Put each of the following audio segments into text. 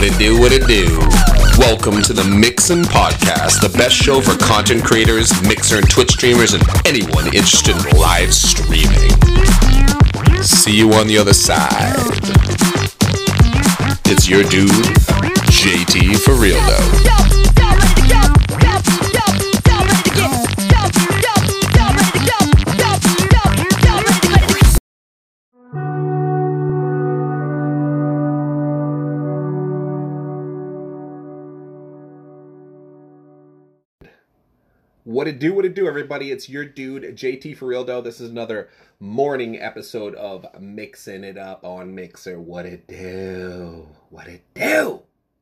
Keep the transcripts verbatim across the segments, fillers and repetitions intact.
What it do, what it do. Welcome to the Mixin' Podcast, the best show for content creators, Mixer and Twitch streamers, and anyone interested in live streaming. See you on the other side. It's your dude, J T for real though. What it do, what it do, everybody? It's your dude, J T for real though. This is another morning episode of Mixing It Up on Mixer. What it do? What it do?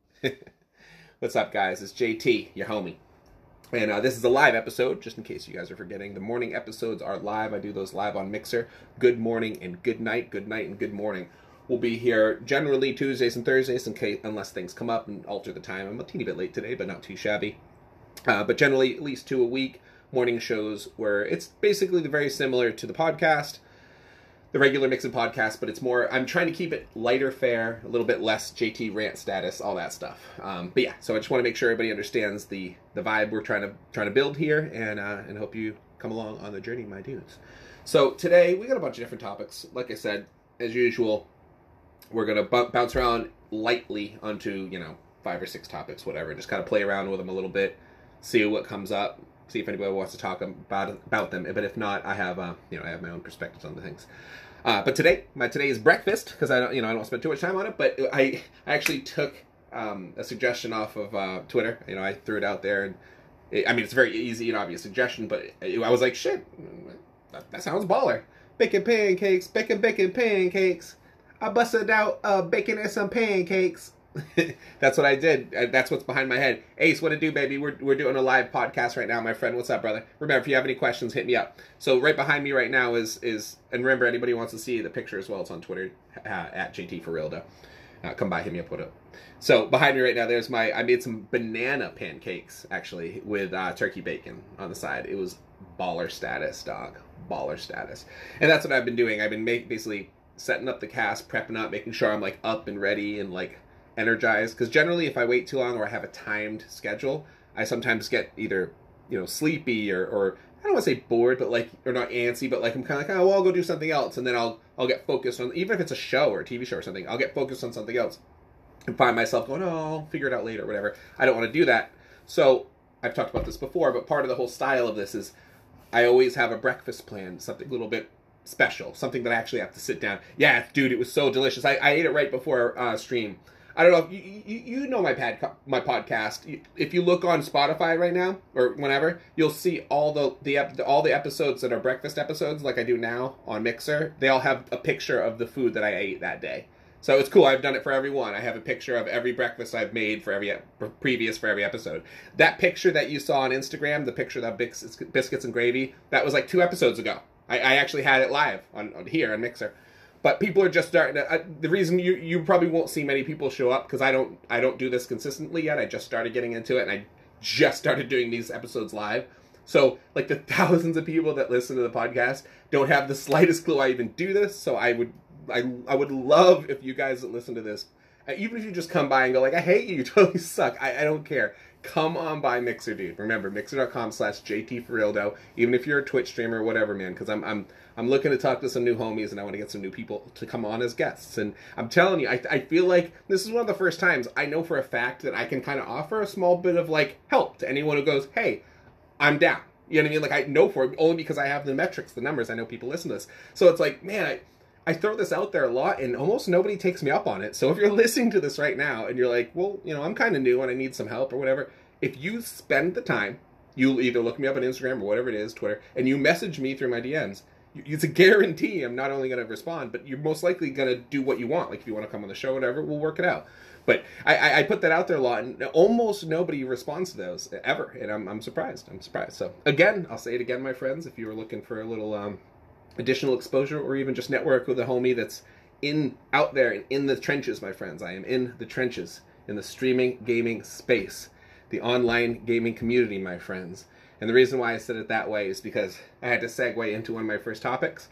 What's up, guys? It's J T, your homie. And uh, this is a live episode, just in case you guys are forgetting. The morning episodes are live. I do those live on Mixer. Good morning and good night. Good night and good morning. We'll be here generally Tuesdays and Thursdays, in case, unless things come up and alter the time. I'm a teeny bit late today, but not too shabby. Uh, but generally, at least two a week, morning shows where it's basically very similar to the podcast, the regular Mixin' Podcast, but it's more, I'm trying to keep it lighter fare, a little bit less J T rant status, all that stuff. Um, but yeah, so I just want to make sure everybody understands the, the vibe we're trying to trying to build here, and uh, and hope you come along on the journey, my dudes. So today, we got a bunch of different topics. Like I said, as usual, we're going to b- bounce around lightly onto, you know, five or six topics, whatever, just kind of play around with them a little bit. See what comes up. See if anybody wants to talk about about them. But if not, I have uh, you know I have my own perspectives on the things. Uh, but today, my today is breakfast because I don't you know I don't spend too much time on it. But I I actually took um, a suggestion off of uh, Twitter. You know I threw it out there, and it, I mean it's a very easy and obvious suggestion. But it, I was like, shit, that, that sounds baller. Bacon pancakes, bacon bacon pancakes. I busted out uh, bacon and some pancakes. That's what I did. That's what's behind my head. Ace, what it do, baby? We're we're doing a live podcast right now, my friend. What's up, brother? Remember, if you have any questions, hit me up. So right behind me right now is is and remember, anybody who wants to see the picture as well, it's on Twitter uh, at J T for real though. Uh, come by, hit me up, put up. So behind me right now, there's my. I made some banana pancakes actually with uh, turkey bacon on the side. It was baller status, dog. Baller status, and that's what I've been doing. I've been make, basically setting up the cast, prepping up, making sure I'm like up and ready and like energized, because generally if I wait too long or I have a timed schedule, I sometimes get either, you know, sleepy or, or I don't want to say bored, but like, or not antsy, but like I'm kind of like, oh, well, I'll go do something else, and then I'll I'll get focused on, even if it's a show or a T V show or something, I'll get focused on something else and find myself going, oh, I'll figure it out later or whatever. I don't want to do that. So I've talked about this before, but part of the whole style of this is I always have a breakfast plan, something a little bit special, something that I actually have to sit down. Yeah, dude, it was so delicious. I, I ate it right before uh, stream. I don't know if you, you, you know my pad, my podcast. If you look on Spotify right now or whenever, you'll see all the, the all the episodes that are breakfast episodes, like I do now on Mixer. They all have a picture of the food that I ate that day. So it's cool. I've done it for every one. I have a picture of every breakfast I've made for every previous for every episode. That picture that you saw on Instagram, the picture of biscuits, biscuits and gravy, that was like two episodes ago. I, I actually had it live on, on here on Mixer. But people are just starting to, uh, the reason you, you probably won't see many people show up, because I don't I don't do this consistently yet. I just started getting into it, and I just started doing these episodes live. So, like, the thousands of people that listen to the podcast don't have the slightest clue I even do this. So I would I, I would love if you guys that listen to this, uh, even if you just come by and go like, I hate you, you totally suck. I, I don't care. Come on by Mixer, dude. Remember, mixer.com slash JT for real though. Even if you're a Twitch streamer or whatever, man, because I'm I'm I'm looking to talk to some new homies, and I want to get some new people to come on as guests. And I'm telling you, I I feel like this is one of the first times I know for a fact that I can kind of offer a small bit of like help to anyone who goes, hey, I'm down. You know what I mean? Like, I know for it only because I have the metrics, the numbers. I know people listen to this, so it's like, man, I. I throw this out there a lot, and almost nobody takes me up on it. So if you're listening to this right now, and you're like, well, you know, I'm kind of new and I need some help or whatever, if you spend the time, you'll either look me up on Instagram or whatever it is, Twitter, and you message me through my D Ms, it's a guarantee I'm not only going to respond, but you're most likely going to do what you want. Like, if you want to come on the show or whatever, we'll work it out. But I, I, I put that out there a lot, and almost nobody responds to those, ever. And I'm, I'm surprised. I'm surprised. So, again, I'll say it again, my friends, if you were looking for a little um, additional exposure, or even just network with a homie that's in out there and in the trenches, my friends. I am in the trenches, in the streaming gaming space, the online gaming community, my friends. And the reason why I said it that way is because I had to segue into one of my first topics.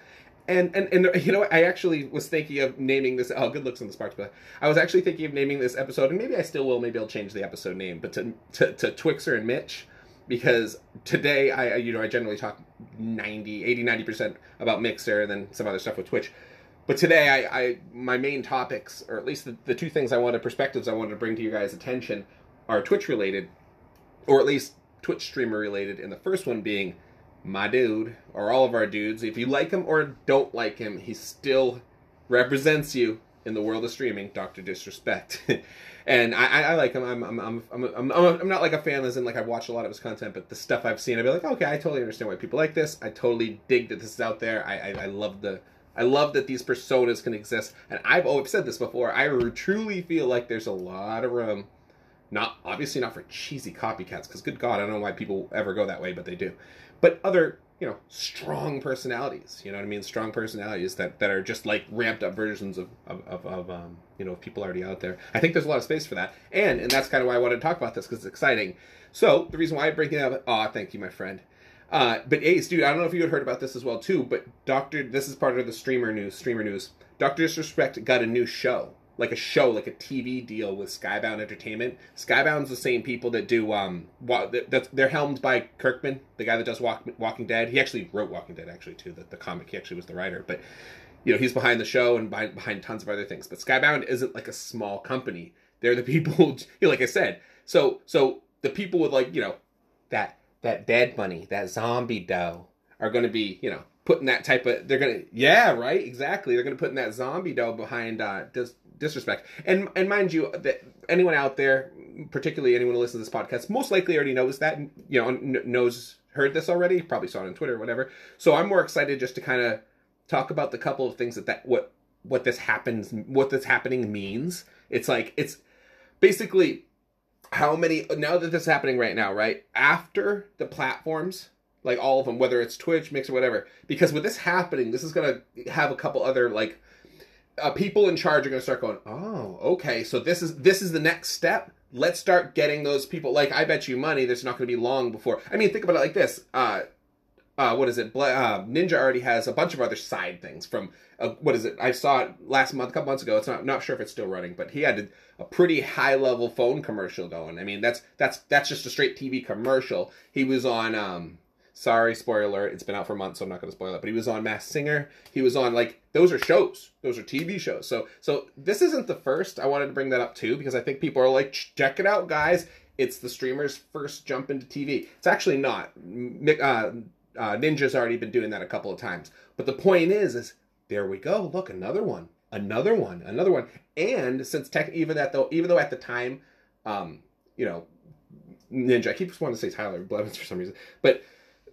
And, and and you know what? I actually was thinking of naming this. Oh, good looks on the Sparks, but I was actually thinking of naming this episode, and maybe I still will. Maybe I'll change the episode name, but to to, to Twixer and Mitch, because today I you know I generally talk ninety, eighty, ninety percent about Mixer and then some other stuff with Twitch. But today I, I my main topics, or at least the, the two things I wanted, perspectives I wanted to bring to you guys' attention, are Twitch related, or at least Twitch streamer related. And the first one being my dude, or all of our dudes. If you like him or don't like him, he still represents you in the world of streaming, Doctor Disrespect. And I, I, I like him. I'm I'm I'm I'm I'm I'm not like a fan as in like I've watched a lot of his content, but the stuff I've seen, I'd be like, okay, I totally understand why people like this. I totally dig that this is out there. I I, I love the I love that these personas can exist. And I've always said this before. I truly feel like there's a lot of room. Not obviously not for cheesy copycats, because good God, I don't know why people ever go that way, but they do. But other, you know, strong personalities, you know what I mean? Strong personalities that, that are just like ramped up versions of, of, of, of um, you know, people already out there. I think there's a lot of space for that. And, and that's kind of why I wanted to talk about this, because it's exciting. So the reason why I bring it up, aw, thank you, my friend. Uh, but Ace, dude, I don't know if you had heard about this as well too, but Doctor, this is part of the streamer news, streamer news. Doctor Disrespect got a new show. Like a show, like a T V deal with Skybound Entertainment. Skybound's the same people that do, um, that they're helmed by Kirkman, the guy that does Walk, Walking Dead. He actually wrote Walking Dead, actually, too, the, the comic. He actually was the writer. But, you know, he's behind the show and behind, behind tons of other things. But Skybound isn't like a small company. They're the people, you know, like I said. So, so the people with, like, you know, that, that dead money, that zombie dough, are going to be, you know, putting that type of, they're going to, yeah, right, exactly. They're going to put in that zombie dough behind, uh, dis, Disrespect. And and mind you, that anyone out there, particularly anyone who listens to this podcast, most likely already knows that, you know, knows, heard this already, probably saw it on Twitter or whatever. So I'm more excited just to kind of talk about the couple of things that, that what what this happens, what this happening means. It's like, it's basically how many, now that this is happening right now, right? After the platforms, like all of them, whether it's Twitch, Mixer, whatever, because with this happening, this is going to have a couple other, like, Uh, people in charge are going to start going, oh, okay, so this is this is the next step. Let's start getting those people. Like, I bet you money, there's not going to be long before. I mean, think about it like this. Uh, uh, what is it? Bla- uh, Ninja already has a bunch of other side things from, uh, what is it? I saw it last month, a couple months ago. It's not not sure if it's still running, but he had a, a pretty high-level phone commercial going. I mean, that's that's that's just a straight T V commercial. He was on... Um, Sorry, spoiler alert, it's been out for months, so I'm not going to spoil it. But he was on Masked Singer. He was on, like, those are shows. Those are T V shows. So so this isn't the first. I wanted to bring that up, too, because I think people are like, check it out, guys. It's the streamer's first jump into T V. It's actually not. Uh, uh, Ninja's already been doing that a couple of times. But the point is, is there we go. Look, another one. Another one. Another one. And since tech, even, that, though, even though at the time, um, you know, Ninja, I keep wanting to say Tyler Blevins for some reason, but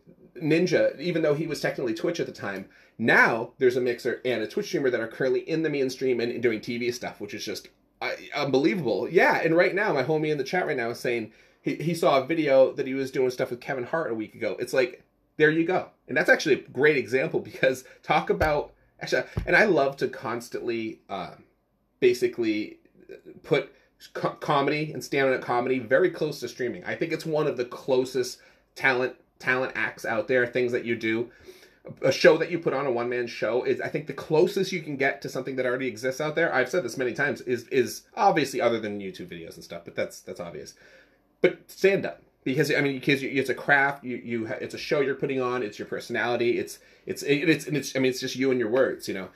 Ninja, even though he was technically Twitch at the time, now there's a Mixer and a Twitch streamer that are currently in the mainstream and doing T V stuff, which is just uh, unbelievable. Yeah, and right now, my homie in the chat right now is saying he, he saw a video that he was doing stuff with Kevin Hart a week ago. It's like, there you go. And that's actually a great example, because talk about, actually, and I love to constantly uh, basically put co- comedy and stand-up comedy very close to streaming. I think it's one of the closest talent talent acts out there, things that you do. A show that you put on, a one-man show, is, I think, the closest you can get to something that already exists out there. I've said this many times, is is obviously other than YouTube videos and stuff, but that's that's obvious. But stand-up, because I mean, because it's a craft, you you it's a show you're putting on, it's your personality, it's it's it's it's I mean, it's just you and your words, you know.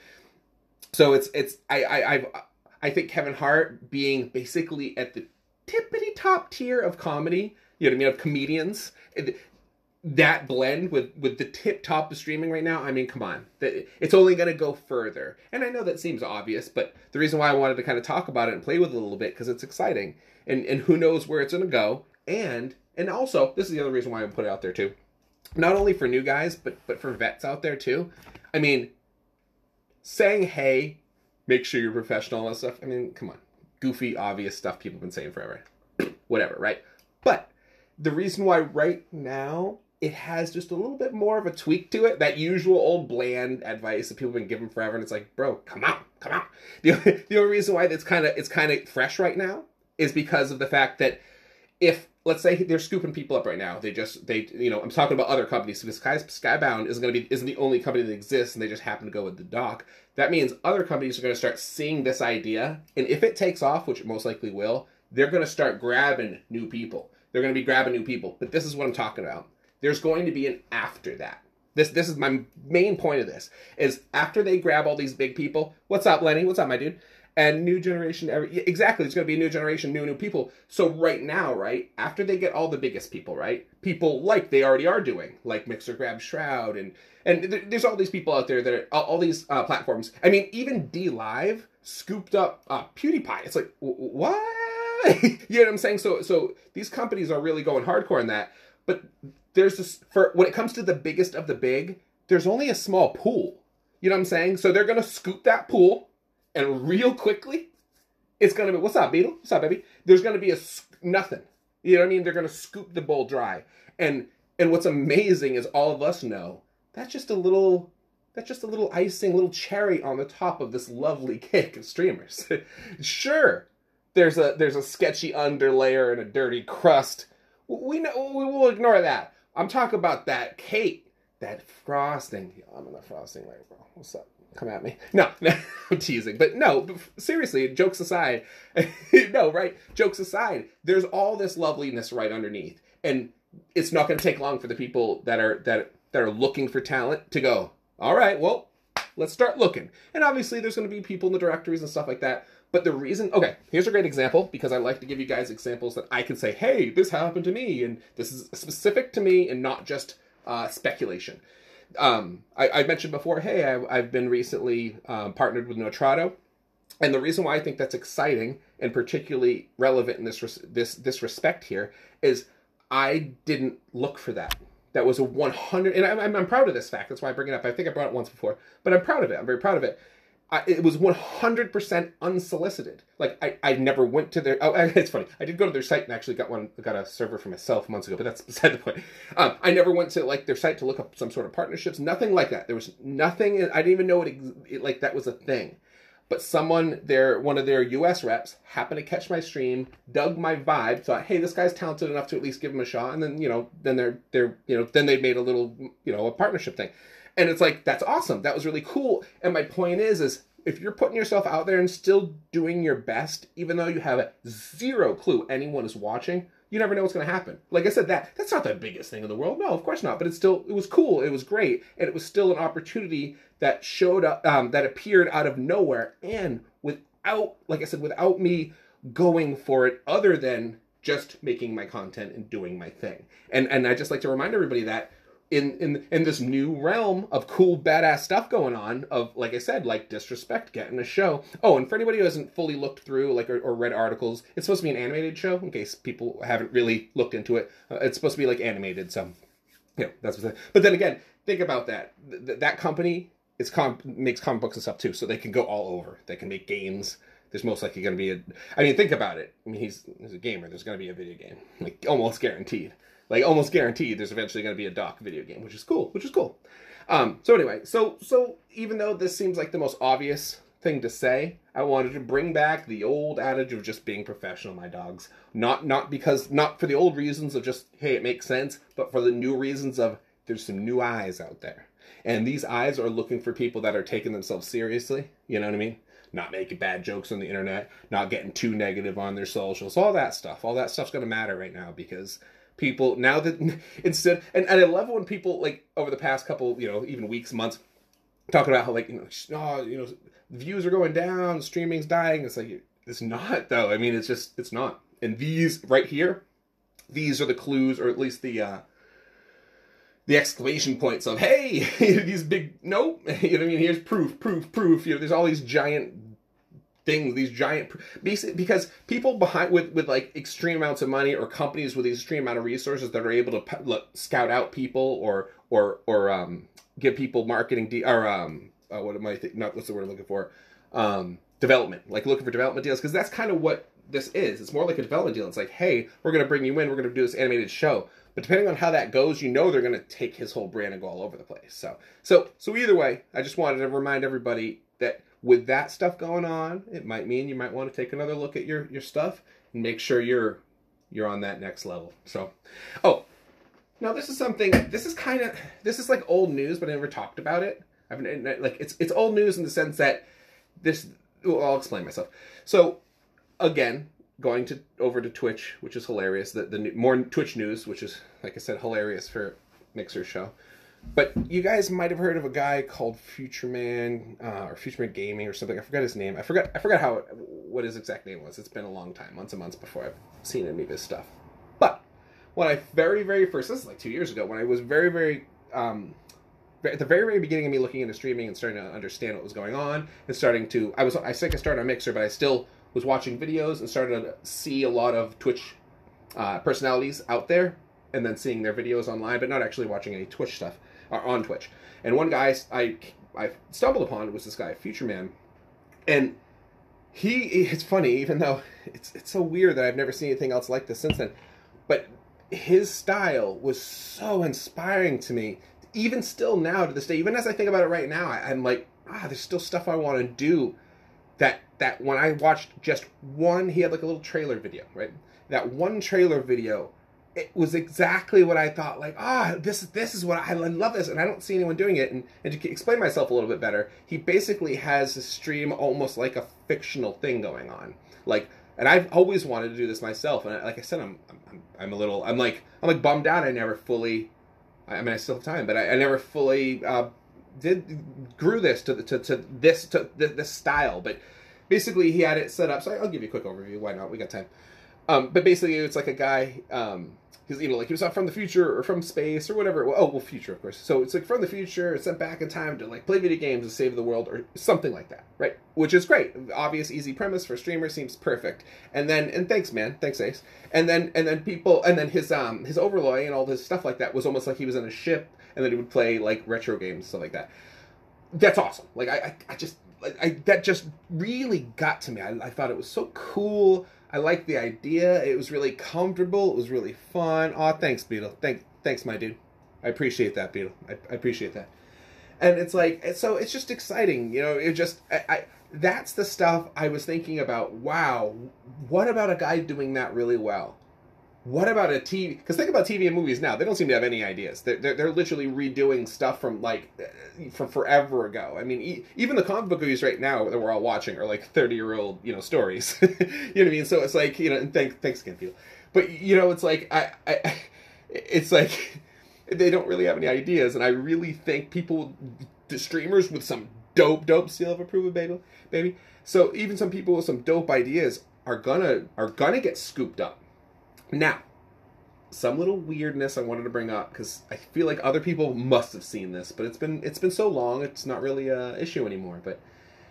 So it's it's I I I've, I think Kevin Hart being basically at the tippity top tier of comedy, you know what I mean, of comedians. It, that blend with, with the tip top of streaming right now, I mean, come on. It's only going to go further. And I know that seems obvious, but the reason why I wanted to kind of talk about it and play with it a little bit, because it's exciting. And and who knows where it's going to go. And and also, this is the other reason why I put it out there too. Not only for new guys, but, but for vets out there too. I mean, saying, hey, make sure you're professional and stuff. I mean, come on. Goofy, obvious stuff people have been saying forever. Whatever, right? But the reason why right now it has just a little bit more of a tweak to it. That usual old bland advice that people have been giving forever, and it's like, bro, come on, come on. The only, the only reason why it's kind of it's kind of fresh right now is because of the fact that if let's say they're scooping people up right now. They just, they, you know, I'm talking about other companies. So this Sky, Skybound isn't going to be, isn't the only company that exists, and they just happen to go with the dock. That means other companies are going to start seeing this idea, and if it takes off, which it most likely will, they're going to start grabbing new people. They're going to be grabbing new people. But this is what I'm talking about. There's going to be an after that. This this is my main point of this, is after they grab all these big people, what's up, Lenny? What's up, my dude? And new generation, every, exactly, it's going to be a new generation, new, new people. So right now, right, after they get all the biggest people, right, people like they already are doing, like Mixer Grab Shroud, and and th there's all these people out there that are, all, all these uh, platforms. I mean, even D Live scooped up uh, PewDiePie. It's like, what? You know what I'm saying? So so these companies are really going hardcore in that. But there's this, for when it comes to the biggest of the big, there's only a small pool. You know what I'm saying? So they're going to scoop that pool, and real quickly, it's going to be, what's up, Beetle? What's up, baby? There's going to be a nothing. You know what I mean? They're going to scoop the bowl dry. And and what's amazing is all of us know that's just a little, that's just a little icing, little cherry on the top of this lovely cake of streamers. Sure, there's a there's a sketchy underlayer and a dirty crust. We know, we will ignore that. I'm talking about that cake, that frosting. I'm in the frosting layer, bro. What's up? Come at me. No, no, I'm teasing. But no, but seriously, jokes aside, no, right? Jokes aside, there's all this loveliness right underneath. And it's not going to take long for the people that are that that are looking for talent to go, all right, well, let's start looking. And obviously there's going to be people in the directories and stuff like that. But the reason, okay, here's a great example, because I like to give you guys examples that I can say, hey, this happened to me, and this is specific to me and not just uh, speculation. Um, I, I mentioned before, hey, I, I've been recently um, partnered with Notrado, and the reason why I think that's exciting and particularly relevant in this this this respect here is I didn't look for that. That was a one hundred, and I'm, I'm proud of this fact. That's why I bring it up. I think I brought it once before, but I'm proud of it. I'm very proud of it. I, it was one hundred percent unsolicited. Like, I, I never went to their... Oh, it's funny. I did go to their site and actually got one, got a server for myself months ago, but that's beside the point. Um, I never went to, like, their site to look up some sort of partnerships. Nothing like that. There was nothing... I didn't even know it, it like, that was a thing. But someone, their one of their U S reps, happened to catch my stream, dug my vibe, thought, hey, this guy's talented enough to at least give him a shot, and then, you know, then they're, they're, you know, then they made a little, you know, a partnership thing. And it's like, that's awesome. That was really cool. And my point is, is if you're putting yourself out there and still doing your best, even though you have zero clue anyone is watching, you never know what's going to happen. Like I said, that that's not the biggest thing in the world. No, of course not. But it's still, it was cool. It was great. And it was still an opportunity that showed up, um, that appeared out of nowhere. And without, like I said, without me going for it other than just making my content and doing my thing. And, and I just like to remind everybody that In, in in this new realm of cool, badass stuff going on, of, like I said, like Disrespect getting a show. Oh, and for anybody who hasn't fully looked through, like, or, or read articles, it's supposed to be an animated show, in case people haven't really looked into it. Uh, it's supposed to be, like, animated, so, you know, that's what I'm saying. But then again, think about that. Th that company is com makes comic books and stuff, too, so they can go all over. They can make games. There's most likely going to be a... I mean, think about it. I mean, he's, he's a gamer. There's going to be a video game. Like, almost guaranteed. Like, almost guaranteed there's eventually going to be a doc video game, which is cool, which is cool. Um, so anyway, so so even though this seems like the most obvious thing to say, I wanted to bring back the old adage of just being professional, my dogs. Not not because, not for the old reasons of just, hey, it makes sense, but for the new reasons of there's some new eyes out there. And these eyes are looking for people that are taking themselves seriously, you know what I mean? Not making bad jokes on the internet, not getting too negative on their socials, all that stuff. All that stuff's going to matter right now because... people now that instead and, and I love when people, like, over the past couple, you know, even weeks, months, talking about how, like, you know, oh, you know, views are going down, streaming's dying. It's like, it's not, though. I mean, it's just, it's not. And these right here, these are the clues, or at least the uh the exclamation points of, hey, these big, nope, you know what I mean? Here's proof, proof, proof. You know, there's all these giant things, these giant, basically, because people behind with with like extreme amounts of money, or companies with these extreme amount of resources that are able to look, scout out people, or or or um give people marketing de or um uh, what am I think not what's the word I'm looking for um development, like looking for development deals, because that's kind of what this is. It's more like a development deal. It's like, hey, we're gonna bring you in, we're gonna do this animated show. But depending on how that goes, you know they're gonna take his whole brand and go all over the place. So so so either way, I just wanted to remind everybody that with that stuff going on, it might mean you might want to take another look at your, your stuff and make sure you're you're on that next level. So, oh, now this is something, this is kind of, this is like old news, but I never talked about it. I've been, like, it's, it's old news in the sense that this, well, I'll explain myself. So, again, going to over to Twitch, which is hilarious. The, the more Twitch news, which is, like I said, hilarious for Mixer show. But you guys might have heard of a guy called Futureman, uh, or Futureman Gaming or something. I forgot his name. I forgot I forgot how what his exact name was. It's been a long time, months and months before I've seen any of his stuff. But when I very, very first, this is like two years ago, when I was very, very, um, at the very, very beginning of me looking into streaming and starting to understand what was going on, and starting to, I was, I think I started on Mixer, but I still was watching videos and started to see a lot of Twitch uh, personalities out there, and then seeing their videos online, but not actually watching any Twitch stuff. On Twitch. And one guy I I stumbled upon was this guy, Futureman. And he, it's funny, even though it's it's so weird that I've never seen anything else like this since then, but his style was so inspiring to me. Even still now to this day, even as I think about it right now, I, I'm like, ah, there's still stuff I want to do. That that when I watched just one, he had like a little trailer video, right? That one trailer video, it was exactly what I thought, like, ah, this, this is what I, I love this, and I don't see anyone doing it. And, and to explain myself a little bit better, he basically has a stream almost like a fictional thing going on. Like, and I've always wanted to do this myself, and I, like I said, I'm, I'm, I'm a little, I'm like, I'm like bummed out I never fully, I mean, I still have time, but I, I never fully uh, did, grew this to, to, to this, to this style. But basically he had it set up, so I'll give you a quick overview, why not, we got time. Um, but basically it's like a guy, um, because, you know, like he was out from the future or from space or whatever. Oh, well, future, of course. So it's like from the future, sent back in time to like play video games and save the world or something like that, right? Which is great. Obvious, easy premise for a streamer, seems perfect. And then, and thanks, man, thanks, Ace. And then, and then people, and then his um his overlay and all this stuff like that was almost like he was in a ship, and then he would play like retro games, stuff like that. That's awesome. Like I, I, I just, I, I that just really got to me. I, I thought it was so cool. I liked the idea. It was really comfortable. It was really fun. Aw, thanks, Beetle. Thank, thanks, my dude. I appreciate that, Beetle. I, I appreciate that. And it's like, so it's just exciting, you know. It just, I, I, that's the stuff I was thinking about. Wow, what about a guy doing that really well? What about a T V? Because think about T V and movies now. They don't seem to have any ideas. They're, they're, they're literally redoing stuff from, like, from forever ago. I mean, e even the comic book movies right now that we're all watching are, like, thirty-year-old, you know, stories. You know what I mean? So it's like, you know, and thank, thanks again, Phil. But, you know, it's like, I, I, it's like, they don't really have any ideas. And I really think people, the streamers with some dope, dope seal of approval, baby, baby. So even some people with some dope ideas are gonna, are gonna get scooped up. Now, some little weirdness I wanted to bring up, because I feel like other people must have seen this, but it's been it's been so long, it's not really an issue anymore. But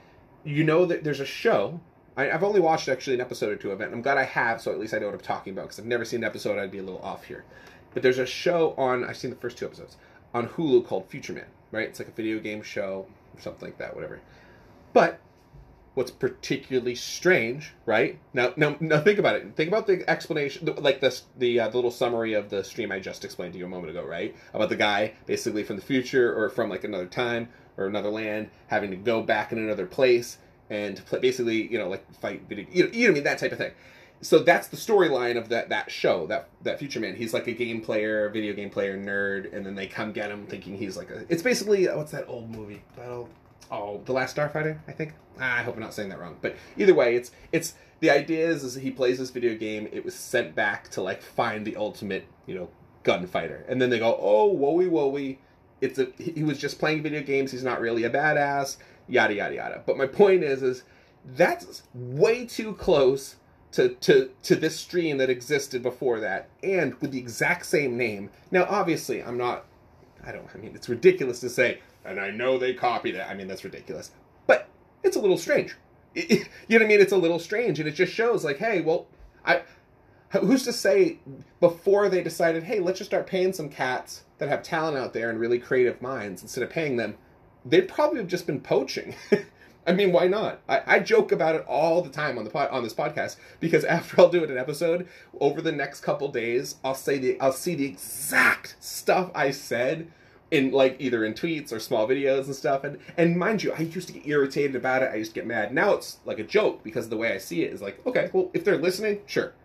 you know that there's a show, I, I've only watched actually an episode or two of it, and I'm glad I have, so at least I know what I'm talking about, because I've never seen an episode, I'd be a little off here. But there's a show on, I've seen the first two episodes, on Hulu called Futureman, right? It's like a video game show, or something like that, whatever. But what's particularly strange, right? Now, now, now, think about it. Think about the explanation, like this, the uh, the little summary of the stream I just explained to you a moment ago, right? About the guy basically from the future or from like another time or another land having to go back in another place and to play, basically, you know, like fight video, you know, you know what I mean, that type of thing. So that's the storyline of that that show, that that Futureman. He's like a game player, video game player nerd, and then they come get him thinking he's like a. It's basically what's that old movie? Battle. Oh, The Last Starfighter, I think. Ah, I hope I'm not saying that wrong. But either way, it's it's the idea is, is he plays this video game. It was sent back to like find the ultimate, you know, gunfighter. And then they go, oh, woey woey. It's a he was just playing video games. He's not really a badass. Yada yada yada. But my point is, is that's way too close to to to this stream that existed before that, and with the exact same name. Now, obviously, I'm not. I don't. I mean, it's ridiculous to say. And I know they copied it. I mean, that's ridiculous. But it's a little strange. It, it, you know what I mean? It's a little strange. And it just shows, like, hey, well, I, who's to say before they decided, hey, let's just start paying some cats that have talent out there and really creative minds instead of paying them, they'd probably have just been poaching. I mean, why not? I, I joke about it all the time on the pod, on this podcast, because after I'll do it an episode, over the next couple days, I'll say the I'll see the exact stuff I said in like either in tweets or small videos and stuff. And and mind you, I used to get irritated about it. I used to get mad. Now it's like a joke because the way I see it is like, okay, well, if they're listening, sure.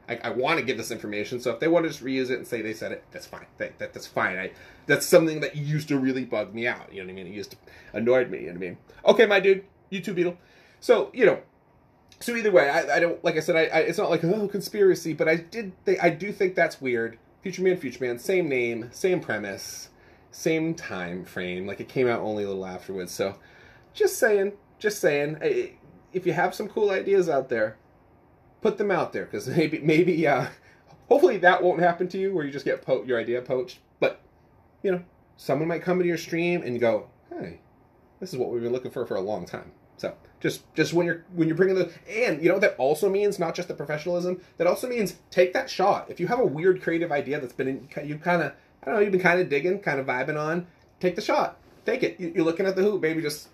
I, I want to give this information. So if they want to just reuse it and say they said it, that's fine. That, that that's fine. I that's something that used to really bug me out. You know what I mean? It used to annoyed me. You know what I mean? Okay, my dude, you too, Beetle. So you know. So either way, I, I don't like I said. I, I it's not like oh conspiracy, but I did think I do think that's weird. Future Man, Future Man, same name, same premise, same time frame. Like it came out only a little afterwards. So just saying, just saying. If you have some cool ideas out there, put them out there because maybe maybe uh, hopefully that won't happen to you where you just get po- your idea poached. But you know, someone might come into your stream and go, hey, this is what we've been looking for for a long time. So just just when you're when you're bringing the and you know that also means not just the professionalism. That also means take that shot. If you have a weird creative idea that's been in, you kind of I don't know you've been kind of digging, kind of vibing on, take the shot. Take it. You're looking at the hoop, baby. Just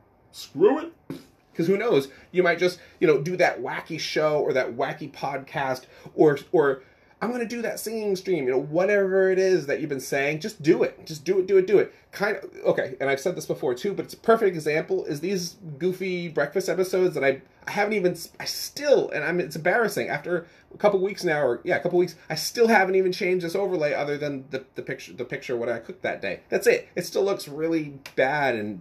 screw it. Because who knows? You might just you know do that wacky show or that wacky podcast or or. I'm going to do that singing stream, you know, whatever it is that you've been saying, just do it. Just do it, do it, do it. Kind of, okay, and I've said this before too, but it's a perfect example is these goofy breakfast episodes that I I haven't even, I still, and I'm it's embarrassing, after a couple weeks now, or yeah, a couple weeks, I still haven't even changed this overlay other than the, the picture, the picture of what I cooked that day. That's it. It still looks really bad and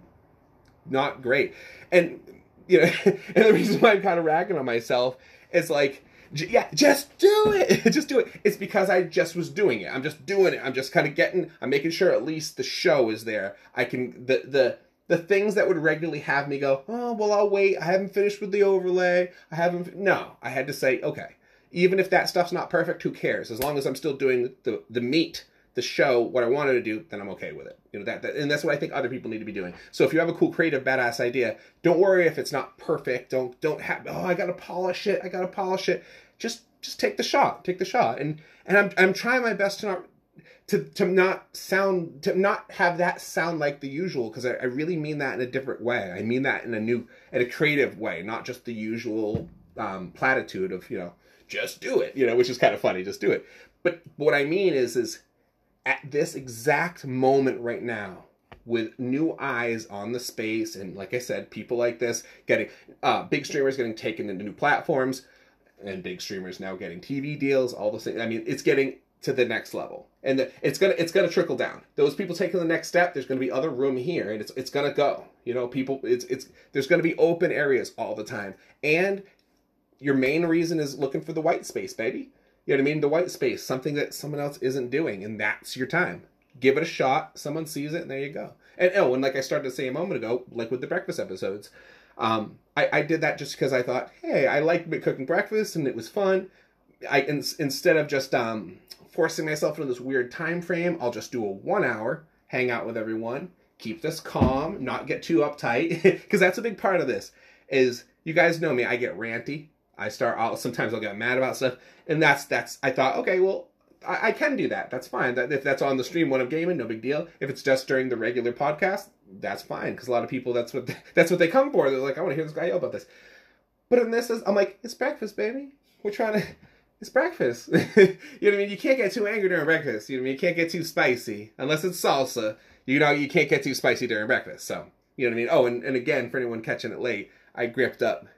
not great. And, you know, and the reason why I'm kind of ragging on myself is like, yeah, just do it. Just do it. It's because I just was doing it. I'm just doing it. I'm just kind of getting, I'm making sure at least the show is there. I can, the, the, the things that would regularly have me go, oh, well, I'll wait. I haven't finished with the overlay. I haven't, no, I had to say, okay, even if that stuff's not perfect, who cares? As long as I'm still doing the, the meat, the show, what I wanted to do, then I'm okay with it. You know, that, that, and that's what I think other people need to be doing. So if you have a cool, creative, badass idea, don't worry if it's not perfect. Don't, don't have, oh, I got to polish it. I got to polish it. Just, just take the shot, take the shot. And, and I'm, I'm trying my best to not, to, to not sound, to not have that sound like the usual. Cause I, I really mean that in a different way. I mean that in a new, in a creative way, not just the usual, um, platitude of, you know, just do it, you know, which is kind of funny. Just do it. But what I mean is, is, at this exact moment right now, with new eyes on the space, and like I said, people like this getting, uh, big streamers getting taken into new platforms, and big streamers now getting T V deals, all those things. I mean, it's getting to the next level, and the, it's gonna it's gonna trickle down. Those people taking the next step, there's gonna be other room here, and it's it's gonna go. You know, people, it's it's there's gonna be open areas all the time, and your main reason is looking for the white space, baby. You know what I mean? The white space, something that someone else isn't doing, and that's your time. Give it a shot. Someone sees it, and there you go. And oh, and like I started to say a moment ago, like with the breakfast episodes, um, I, I did that just because I thought, hey, I like cooking breakfast, and it was fun. I in, instead of just um, forcing myself into this weird time frame, I'll just do a one hour, hang out with everyone, keep this calm, not get too uptight, because that's a big part of this. Is you guys know me, I get ranty. I start, I'll, sometimes I'll get mad about stuff. And that's, that's, I thought, okay, well, I, I can do that. That's fine. That, if that's on the stream when I'm gaming, no big deal. If it's just during the regular podcast, that's fine. Because a lot of people, that's what, they, that's what they come for. They're like, I want to hear this guy yell about this. But in this, I'm like, it's breakfast, baby. We're trying to, it's breakfast. You know what I mean? You can't get too angry during breakfast. You know what I mean? You can't get too spicy. Unless it's salsa. You know, you can't get too spicy during breakfast. So, you know what I mean? Oh, and, and again, for anyone catching it late, I gripped up.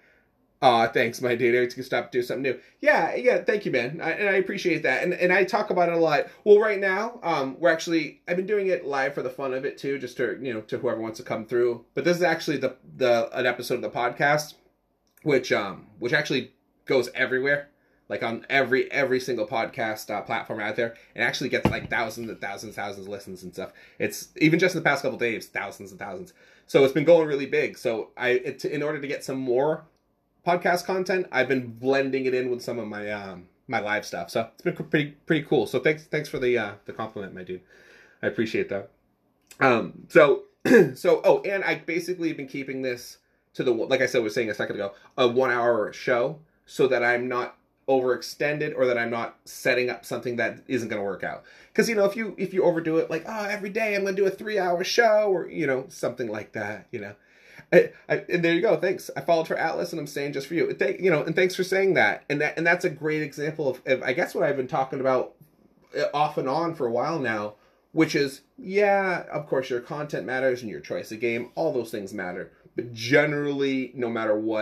Aw, thanks, my dude. I can stop doing something new. Yeah, yeah, thank you, man. I, and I appreciate that. And and I talk about it a lot. Well, right now, um, we're actually, I've been doing it live for the fun of it, too, just to, you know, to whoever wants to come through. But this is actually the, the an episode of the podcast, which um which actually goes everywhere. Like on every every single podcast uh, platform out there. It actually gets like thousands and thousands, thousands of listens and stuff. It's, even just in the past couple days, thousands and thousands. So it's been going really big. So I, it, in order to get some more podcast content, I've been blending it in with some of my um my live stuff, so it's been pretty pretty cool. So thanks thanks for the uh the compliment, my dude. I appreciate that. Um so so oh, and I basically have been keeping this to the, like I said, I was saying a second ago, a one hour show, so that I'm not overextended or that I'm not setting up something that isn't going to work out. Because you know, if you if you overdo it, like, oh, every day I'm going to do a three hour show, or you know, something like that, you know. I, I, and there you go. Thanks. I followed for Atlas, and I'm saying just for you. Thank, you know, and thanks for saying that. And that, and that's a great example of, of, I guess, what I've been talking about off and on for a while now, which is, yeah, of course, your content matters and your choice of game. All those things matter. But generally, no matter what,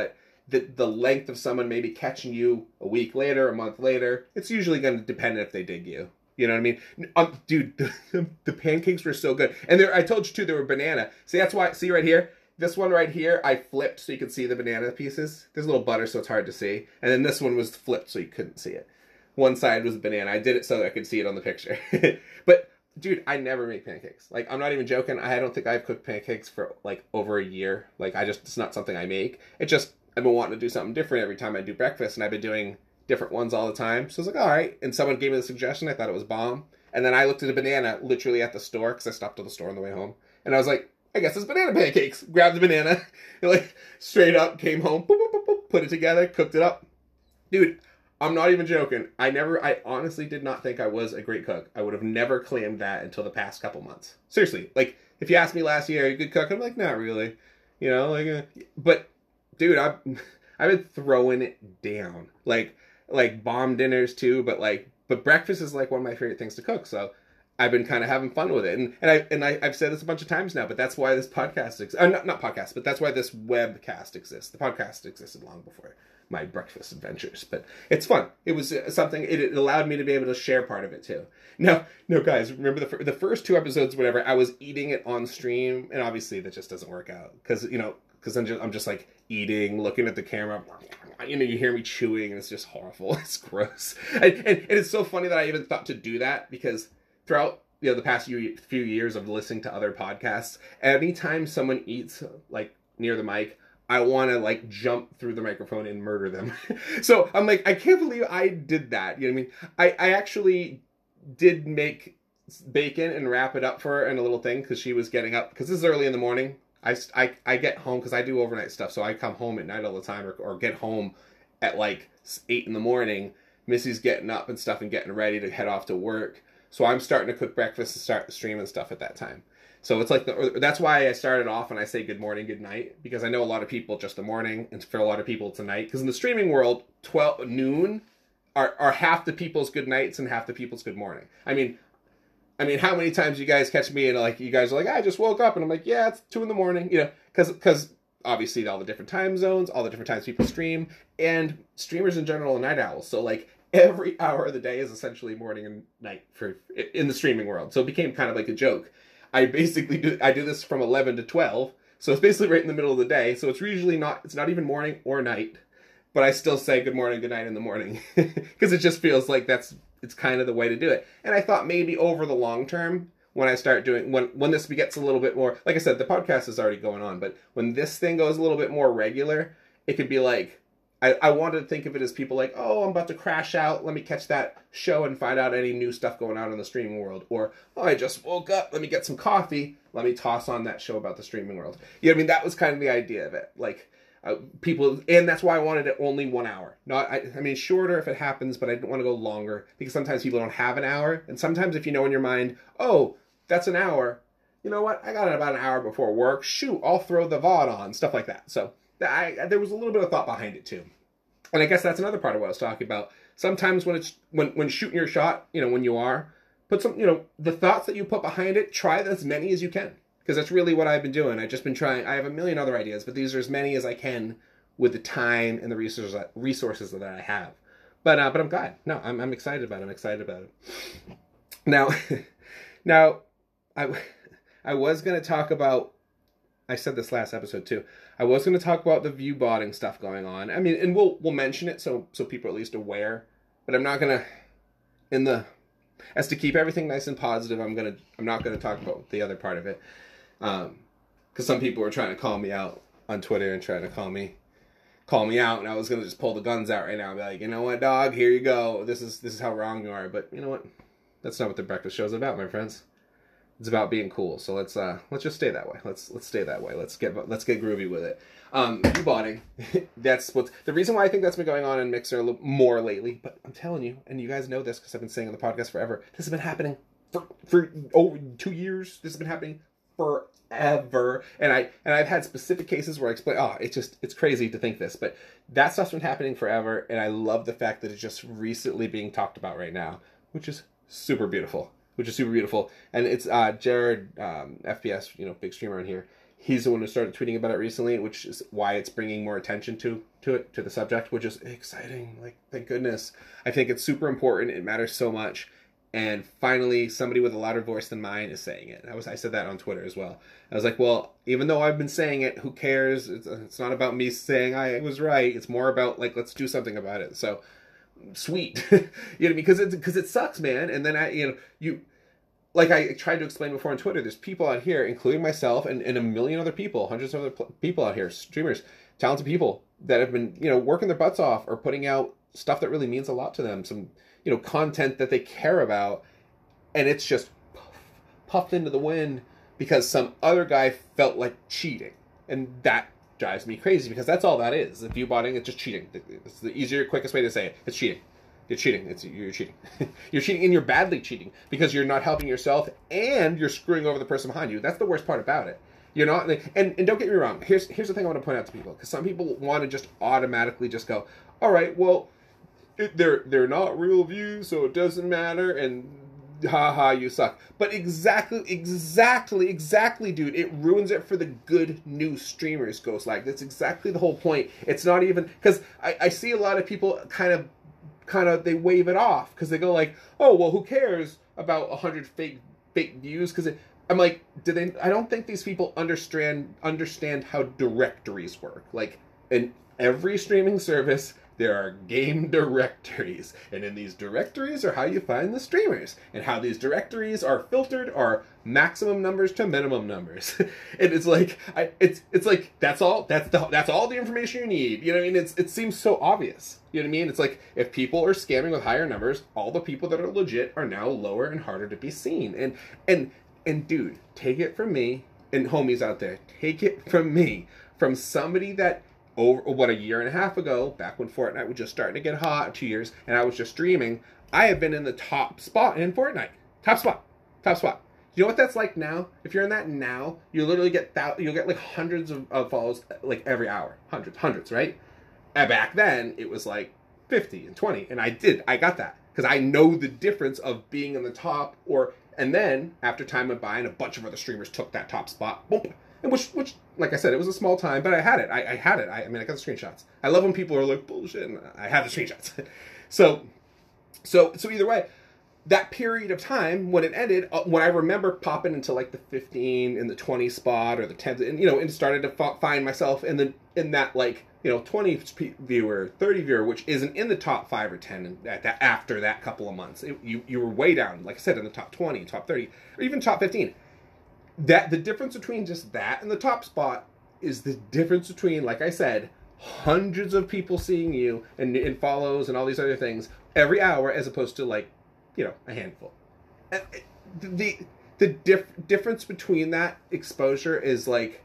the the length of someone maybe catching you a week later, a month later, it's usually going to depend if they dig you. You know what I mean? Um, dude, the, the pancakes were so good. And there, I told you too, they were banana. See, that's why, see right here? This one right here, I flipped so you could see the banana pieces. There's a little butter, so it's hard to see. And then this one was flipped so you couldn't see it. One side was banana. I did it so I could see it on the picture. But, dude, I never make pancakes. Like, I'm not even joking. I don't think I've cooked pancakes for, like, over a year. Like, I just, it's not something I make. It just, I've been wanting to do something different every time I do breakfast, and I've been doing different ones all the time. So I was like, all right. And someone gave me the suggestion. I thought it was bomb. And then I looked at a banana literally at the store because I stopped at the store on the way home. And I was like, I guess it's banana pancakes. Grabbed the banana, and like straight up came home, boop, boop, boop, boop, put it together, cooked it up. Dude, I'm not even joking. I never, I honestly did not think I was a great cook. I would have never claimed that until the past couple months. Seriously. Like, if you asked me last year, are you a good cook? I'm like, not really. You know, like, uh, but dude, I've, I've been throwing it down. Like, like bomb dinners too, but like, but breakfast is like one of my favorite things to cook. So I've been kind of having fun with it. And, and I, and I, I've said this a bunch of times now, but that's why this podcast exists. Uh, not, not podcast, but that's why this webcast exists. The podcast existed long before my breakfast adventures, but it's fun. It was something, it, it allowed me to be able to share part of it too. Now, no guys, remember the, the first two episodes, whatever, I was eating it on stream, and obviously that just doesn't work out. Cause you know, cause I'm just, I'm just like eating, looking at the camera, you know, you hear me chewing, and it's just horrible. It's gross. And, and, and it's so funny that I even thought to do that, because throughout, you know, the past few, few years of listening to other podcasts, anytime someone eats like near the mic, I want to like jump through the microphone and murder them. So I'm like, I can't believe I did that. You know what I mean? I, I actually did make bacon and wrap it up for her in a little thing, because she was getting up, because this is early in the morning. I, I, I get home, because I do overnight stuff, so I come home at night all the time, or, or get home at like eight in the morning. Missy's getting up and stuff and getting ready to head off to work. So I'm starting to cook breakfast and start the stream and stuff at that time. So it's like, the, that's why I started off and I say good morning, good night, because I know a lot of people just the morning, and for a lot of people it's a night. Because in the streaming world, twelve noon are, are half the people's good nights and half the people's good morning. I mean, I mean, how many times you guys catch me and like, you guys are like, I just woke up, and I'm like, yeah, it's two in the morning, you know, because, because obviously all the different time zones, all the different times people stream, and streamers in general are night owls. So like every hour of the day is essentially morning and night for in the streaming world. So it became kind of like a joke. I basically do, I do this from eleven to twelve. So it's basically right in the middle of the day. So it's usually not, it's not even morning or night, but I still say good morning, good night in the morning, because it just feels like that's, it's kind of the way to do it. And I thought maybe over the long term, when I start doing, when, when this gets a little bit more, like I said, the podcast is already going on, but when this thing goes a little bit more regular, it could be like, I, I wanted to think of it as people like, oh, I'm about to crash out. Let me catch that show and find out any new stuff going on in the streaming world. Or, oh, I just woke up. Let me get some coffee. Let me toss on that show about the streaming world. You know what I mean? That was kind of the idea of it. Like, uh, people, and that's why I wanted it only one hour. Not, I, I mean, shorter if it happens, but I didn't want to go longer, because sometimes people don't have an hour. And sometimes if you know in your mind, oh, that's an hour. You know what? I got it about an hour before work. Shoot, I'll throw the V O D on. Stuff like that. So I, there was a little bit of thought behind it too. And I guess that's another part of what I was talking about. Sometimes when it's, when, when shooting your shot, you know, when you are, put some, you know, the thoughts that you put behind it, try as many as you can. Because that's really what I've been doing. I've just been trying, I have a million other ideas, but these are as many as I can with the time and the resources that, resources that I have. But, uh, but I'm glad. No, I'm, I'm excited about it. I'm excited about it. Now, now, I, I was going to talk about, I said this last episode too. I was going to talk about the view botting stuff going on. I mean, and we'll we'll mention it so so people are at least aware. But I'm not going to, in the, as to keep everything nice and positive, I'm gonna I'm not going to talk about the other part of it, um, because some people were trying to call me out on Twitter and trying to call me, call me out, and I was going to just pull the guns out right now and be like, you know what, dog, here you go. This is this is how wrong you are. But you know what? That's not what the breakfast show's about, my friends. It's about being cool, so let's uh let's just stay that way. Let's let's stay that way. Let's get let's get groovy with it. Um, view-botting. That's what's the reason why I think that's been going on in Mixer a little more lately. But I'm telling you, and you guys know this because I've been saying on the podcast forever. This has been happening for for over two years. This has been happening forever, and I and I've had specific cases where I explain. Oh, it's just it's crazy to think this, but that stuff's been happening forever, and I love the fact that it's just recently being talked about right now, which is super beautiful. Which is super beautiful. And it's uh, Jared, um, F P S, you know, big streamer in here. he's the one who started tweeting about it recently, which is why it's bringing more attention to to it, to the subject, which is exciting. Like, thank goodness. I think it's super important. It matters so much. And finally, somebody with a louder voice than mine is saying it. I was I said that on Twitter as well. I was like, well, even though I've been saying it, who cares? It's, it's not about me saying I was right. It's more about, like, let's do something about it. So, sweet. You know what I mean? Because it, because it sucks, man. And then, I, you know, you... Like I tried to explain before on Twitter, there's people out here, including myself and, and a million other people, hundreds of other people out here, streamers, talented people that have been, you know, working their butts off or putting out stuff that really means a lot to them. Some, you know, content that they care about. And it's just puff, puffed into the wind because some other guy felt like cheating. And that drives me crazy because that's all that is. If you botting, it's just cheating. It's the easier, quickest way to say it. It's cheating. You're cheating. It's you're cheating. You're cheating, and you're badly cheating because you're not helping yourself, and you're screwing over the person behind you. That's the worst part about it. You're not, and and don't get me wrong. Here's here's the thing I want to point out to people, because some people want to just automatically just go, all right, well, it, they're they're not real views, so it doesn't matter, and ha ha, you suck. But exactly, exactly, exactly, dude, it ruins it for the good new streamers. Ghost Lag. That's exactly the whole point. It's not even because I I see a lot of people kind of. kind of they wave it off because they go like, oh well, who cares about a hundred fake fake views? Because I'm like, do they? I don't think these people understand understand how directories work. Like, in every streaming service, there are game directories, and in these directories are how you find the streamers, and how these directories are filtered are maximum numbers to minimum numbers. And it's like, I, it's it's like that's all that's the that's all the information you need. You know what I mean? It's it seems so obvious. You know what I mean? It's like if people are scamming with higher numbers, all the people that are legit are now lower and harder to be seen. And and and dude, take it from me, and homies out there, take it from me, from somebody that. Over what, a year and a half ago, back when Fortnite was just starting to get hot, two years, and I was just streaming, I have been in the top spot in Fortnite. Top spot. Top spot. You know what that's like now? If you're in that now, you literally get thou- you'll get like hundreds of, of follows like every hour. Hundreds, hundreds, right? And back then, it was like fifty and twenty, and I did. I got that. Because I know the difference of being in the top, or, and then, after time went by and a bunch of other streamers took that top spot, boom. And which, which, like I said, it was a small time, but I had it. I, I had it. I, I mean, I got the screenshots. I love when people are like, bullshit, and I have the screenshots. so, so, so either way, that period of time, when it ended, uh, when I remember popping into like the fifteen and the twenty spot, or the ten, and, you know, and started to f- find myself in the, in that, like, you know, twenty viewer, thirty viewer, which isn't in the top five or ten at that, after that couple of months. It, you, you were way down, like I said, in the top twenty, top thirty, or even top fifteen. That the difference between just that and the top spot is the difference between, like I said, hundreds of people seeing you and, and follows and all these other things every hour, as opposed to, like, you know, a handful. And the the diff, difference between that exposure is like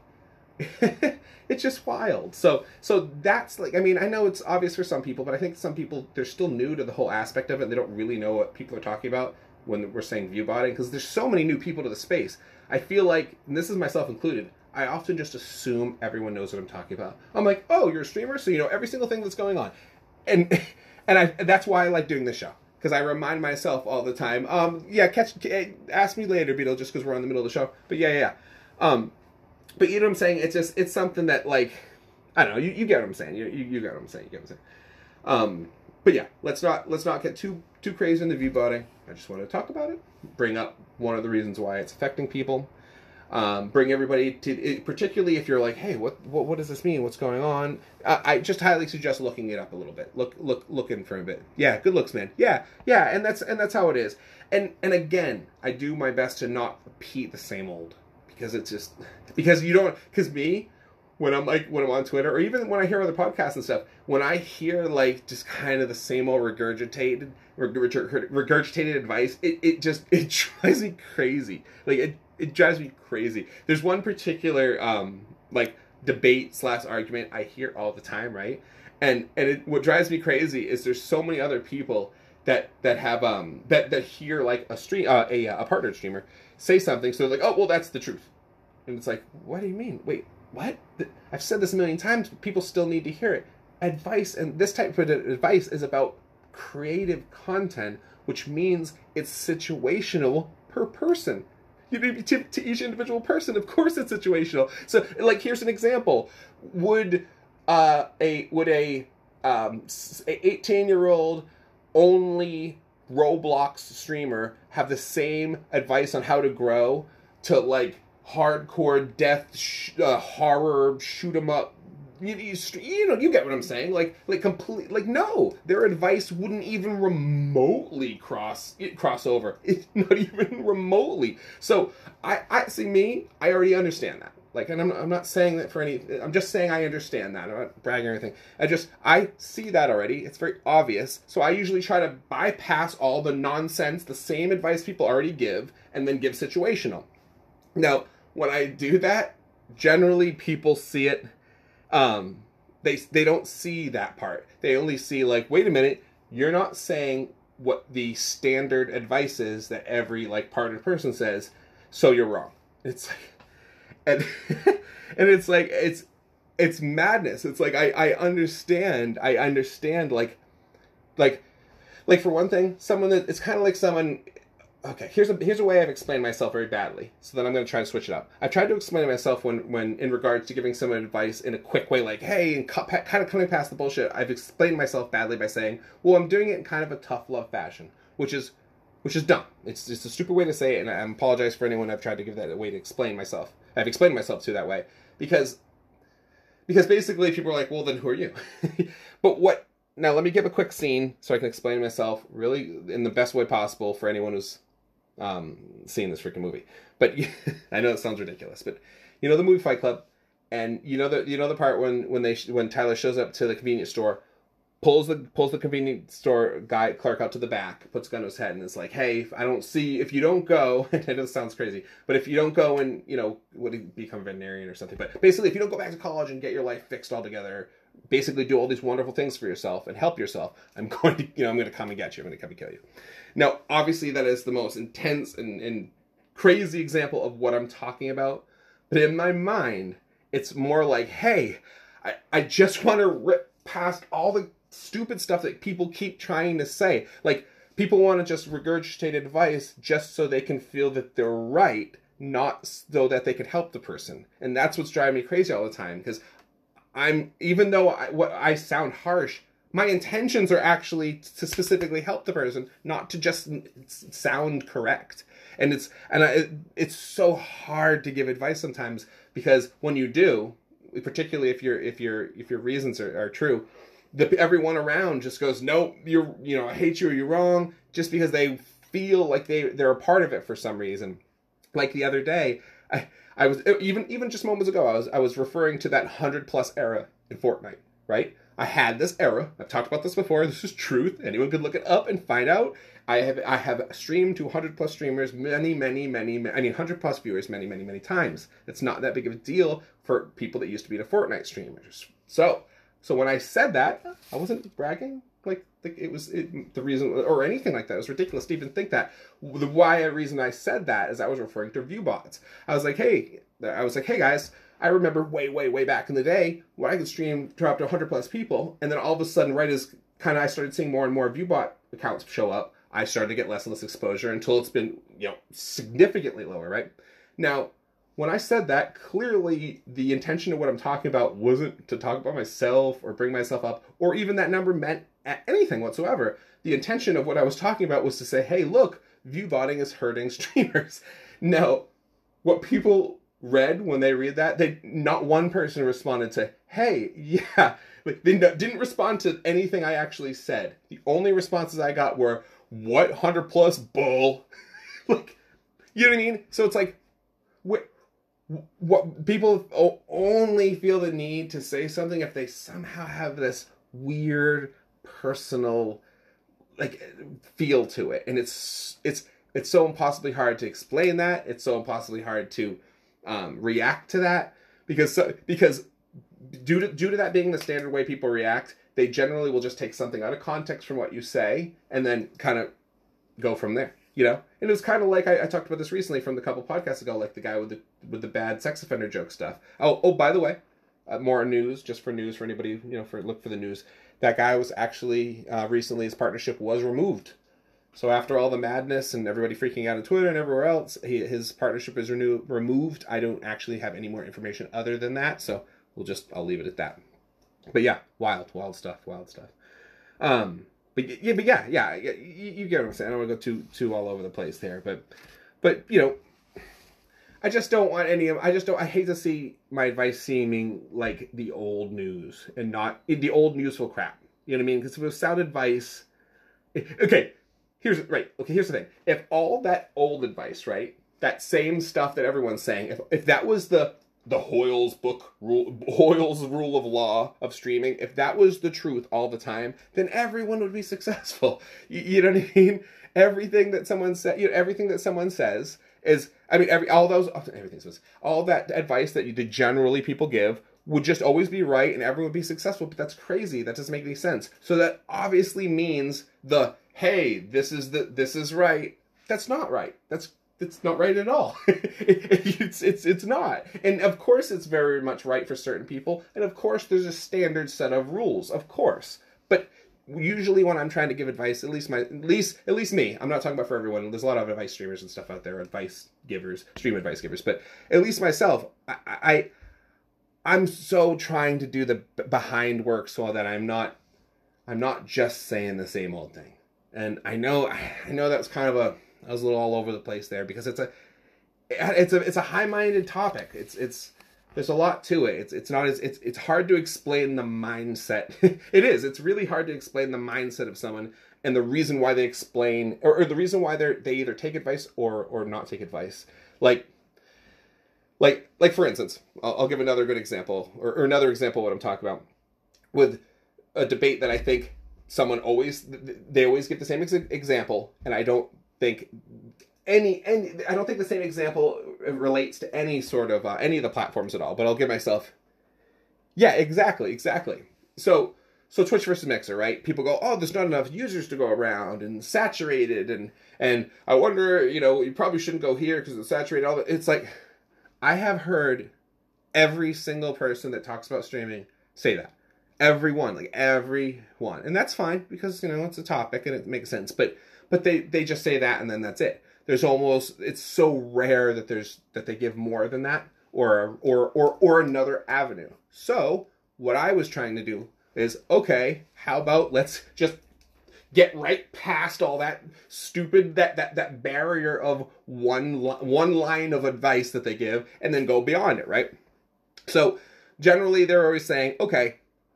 it's just wild. So so that's like, I mean, I know it's obvious for some people, but I think some people, they're still new to the whole aspect of it, and they don't really know what people are talking about when we're saying view botting, because there's so many new people to the space. I feel like, and this is myself included, I often just assume everyone knows what I'm talking about. I'm like, oh, you're a streamer, so you know every single thing that's going on. And and I that's why I like doing this show, because I remind myself all the time, um, yeah, catch, ask me later, Beetle, just because we're in the middle of the show. But yeah, yeah, yeah. Um, but you know what I'm saying? It's just, it's something that, like, I don't know, you, you get what I'm saying. You, you, you get what I'm saying. You get what I'm saying. Um, but yeah, let's not, let's not get too, too crazy in the view botting. I just want to talk about it, bring up one of the reasons why it's affecting people. Um, bring everybody to it, particularly if you're like, hey, what, what what does this mean? What's going on? I, I just highly suggest looking it up a little bit. Look look looking for a bit. Yeah, good looks, man. Yeah, yeah, and that's and that's how it is. And and again, I do my best to not repeat the same old, because it's just because you don't because me when I'm like when I'm on Twitter, or even when I hear other podcasts and stuff, when I hear like just kind of the same old regurgitated regurgitated advice, it, it just it drives me crazy. Like it. It drives me crazy. There's one particular, um, like, debate slash argument I hear all the time, right? And and it, what drives me crazy is there's so many other people that that have um that that hear like a stream uh, a a partnered streamer say something, so they're like, oh well, that's the truth, and it's like, what do you mean? Wait, what? I've said this a million times, but people still need to hear it. Advice, and this type of advice is about creative content, which means it's situational per person. You know, to, to each individual person, of course, it's situational. So, like, here's an example: would uh, a would a um, eighteen year old only Roblox streamer have the same advice on how to grow to like hardcore death sh- uh, horror shoot 'em up? You, you, you know, you get what I'm saying. Like, like complete, like no, their advice wouldn't even remotely cross cross over. It's not even remotely. So I, I see me. I already understand that. Like, and I'm, I'm not saying that for any. I'm just saying I understand that. I'm not bragging or anything. I just I see that already. It's very obvious. So I usually try to bypass all the nonsense, the same advice people already give, and then give situational. Now, when I do that, generally people see it. Um, they they don't see that part. They only see like, wait a minute, you're not saying what the standard advice is that every like partnered person says, so you're wrong. It's like, and and it's like it's it's madness. It's like I I understand I understand like like like for one thing, someone that it's kind of like someone. Okay, here's a here's a way I've explained myself very badly. So then I'm going to try to switch it up. I've tried to explain myself when, when in regards to giving someone advice in a quick way, like, hey, and cut, kind of coming past the bullshit. I've explained myself badly by saying, well, I'm doing it in kind of a tough love fashion, which is which is dumb. It's just a stupid way to say it, and I apologize for anyone I've tried to give that a way to explain myself. I've explained myself to that way because because basically people are like, well, then who are you? But what? Now let me give a quick scene so I can explain myself really in the best way possible for anyone who's um seeing this freaking movie. But I know it sounds ridiculous, but you know the movie Fight Club, and you know the you know the part when when they when Tyler shows up to the convenience store, pulls the pulls the convenience store guy clerk out to the back, puts a gun to his head, and it's like, hey, I don't see if you don't go. I know this sounds crazy, but if you don't go and you know would he become a veterinarian or something? But basically, if you don't go back to college and get your life fixed altogether, basically do all these wonderful things for yourself and help yourself, I'm going to you know I'm going to come and get you. I'm going to come and kill you. Now, obviously, that is the most intense and, and crazy example of what I'm talking about. But in my mind, it's more like, hey, I, I just want to rip past all the stupid stuff that people keep trying to say. Like, people want to just regurgitate advice just so they can feel that they're right, not so that they can help the person. And that's what's driving me crazy all the time. Because I'm, even though I, what I sound harsh, my intentions are actually to specifically help the person, not to just sound correct. And it's and I, it's so hard to give advice sometimes because when you do, particularly if your if your if your reasons are, are true, the everyone around just goes, no, you're you know I hate you or you're wrong, just because they feel like they they're a part of it for some reason. Like the other day, I I was even even just moments ago, I was I was referring to that hundred plus era in Fortnite, right? I had this era. I've talked about this before. This is truth. Anyone could look it up and find out. I have I have streamed to one hundred plus streamers many, many, many, many, I mean one hundred plus viewers many, many, many times. It's not that big of a deal for people that used to be the Fortnite streamers. So, so when I said that, I wasn't bragging. Like, like it was it, the reason or anything like that. It was ridiculous to even think that. The why reason I said that is I was referring to ViewBots. I was like, hey, I was like, hey guys. I remember way, way, way back in the day when I could stream to up to one hundred plus people, and then all of a sudden, right as kind of I started seeing more and more ViewBot accounts show up, I started to get less and less exposure until it's been, you know, significantly lower, right? Now, when I said that, clearly the intention of what I'm talking about wasn't to talk about myself or bring myself up, or even that number meant anything whatsoever. The intention of what I was talking about was to say, hey, look, ViewBotting is hurting streamers. Now, what people read when they read that, they not one person responded to, hey, yeah, like they no, didn't respond to anything I actually said. The only responses I got were, what, one hundred plus bull? Like, you know what I mean? So it's like, what, what people only feel the need to say something if they somehow have this weird personal like feel to it, and it's it's it's so impossibly hard to explain that. It's so impossibly hard to um, react to that because because due to due to that being the standard way people react, they generally will just take something out of context from what you say and then kind of go from there. You know, and it was kind of like I, I talked about this recently from the couple podcasts ago, like the guy with the with the bad sex offender joke stuff. Oh, oh, by the way, uh, more news, just for news for anybody, you know, for look for the news. That guy was actually uh, recently his partnership was removed So after all the madness and everybody freaking out on Twitter and everywhere else, he, his partnership is renew, removed. I don't actually have any more information other than that, so we'll just, I'll leave it at that. But yeah, wild, wild stuff, wild stuff. Um, but yeah, but yeah, yeah, you, you get what I'm saying. I don't want to go too, too all over the place there, but, but you know, I just don't want any of, I just don't, I hate to see my advice seeming like the old news and not the old newsful crap. You know what I mean? Because if it was sound advice, okay, here's, right, okay, here's the thing. If all that old advice, right, that same stuff that everyone's saying, if, if that was the, the Hoyle's book rule, Hoyle's rule of law of streaming, if that was the truth all the time, then everyone would be successful. You, you know what I mean? Everything that someone said, you know, everything that someone says is, I mean, every, all those, everything says, all that advice that you did generally people give would just always be right and everyone would be successful. But that's crazy. That doesn't make any sense. So that obviously means the, hey, this is the, this is right. That's not right. That's, it's not right at all. it's, it's, it's not. And of course it's very much right for certain people. And of course there's a standard set of rules, of course. But usually when I'm trying to give advice, at least my, at least, at least me, I'm not talking about for everyone. There's a lot of advice streamers and stuff out there, advice givers, stream advice givers. But at least myself, I, I I'm so trying to do the behind work so that I'm not, I'm not just saying the same old thing. And I know, I know that's kind of a, I was a little all over the place there because it's a, it's a, it's a high-minded topic. It's, it's, there's a lot to it. It's, it's not as, it's, it's hard to explain the mindset. It is. It's really hard to explain the mindset of someone and the reason why they explain, or, or the reason why they they either take advice or, or not take advice. Like, like, like for instance, I'll, I'll give another good example, or, or another example of what I'm talking about with a debate that I think someone always, they always give the same ex example, and I don't think any, any, I don't think the same example relates to any sort of, uh, any of the platforms at all, but I'll give myself, yeah, exactly, exactly. So, so Twitch versus Mixer, right? People go, oh, there's not enough users to go around and saturated, and, and I wonder, you know, you probably shouldn't go here because it's saturated, all that. It's like, I have heard every single person that talks about streaming say that. Everyone, like everyone. And that's fine because, you know, it's a topic and it makes sense. But but they, they just say that and then that's it. There's almost, it's so rare that there's, that they give more than that or, or, or, or another avenue. So what I was trying to do is, okay, how about let's just get right past all that stupid, that, that, that barrier of one, one line of advice that they give and then go beyond it, right? So generally they're always saying, okay,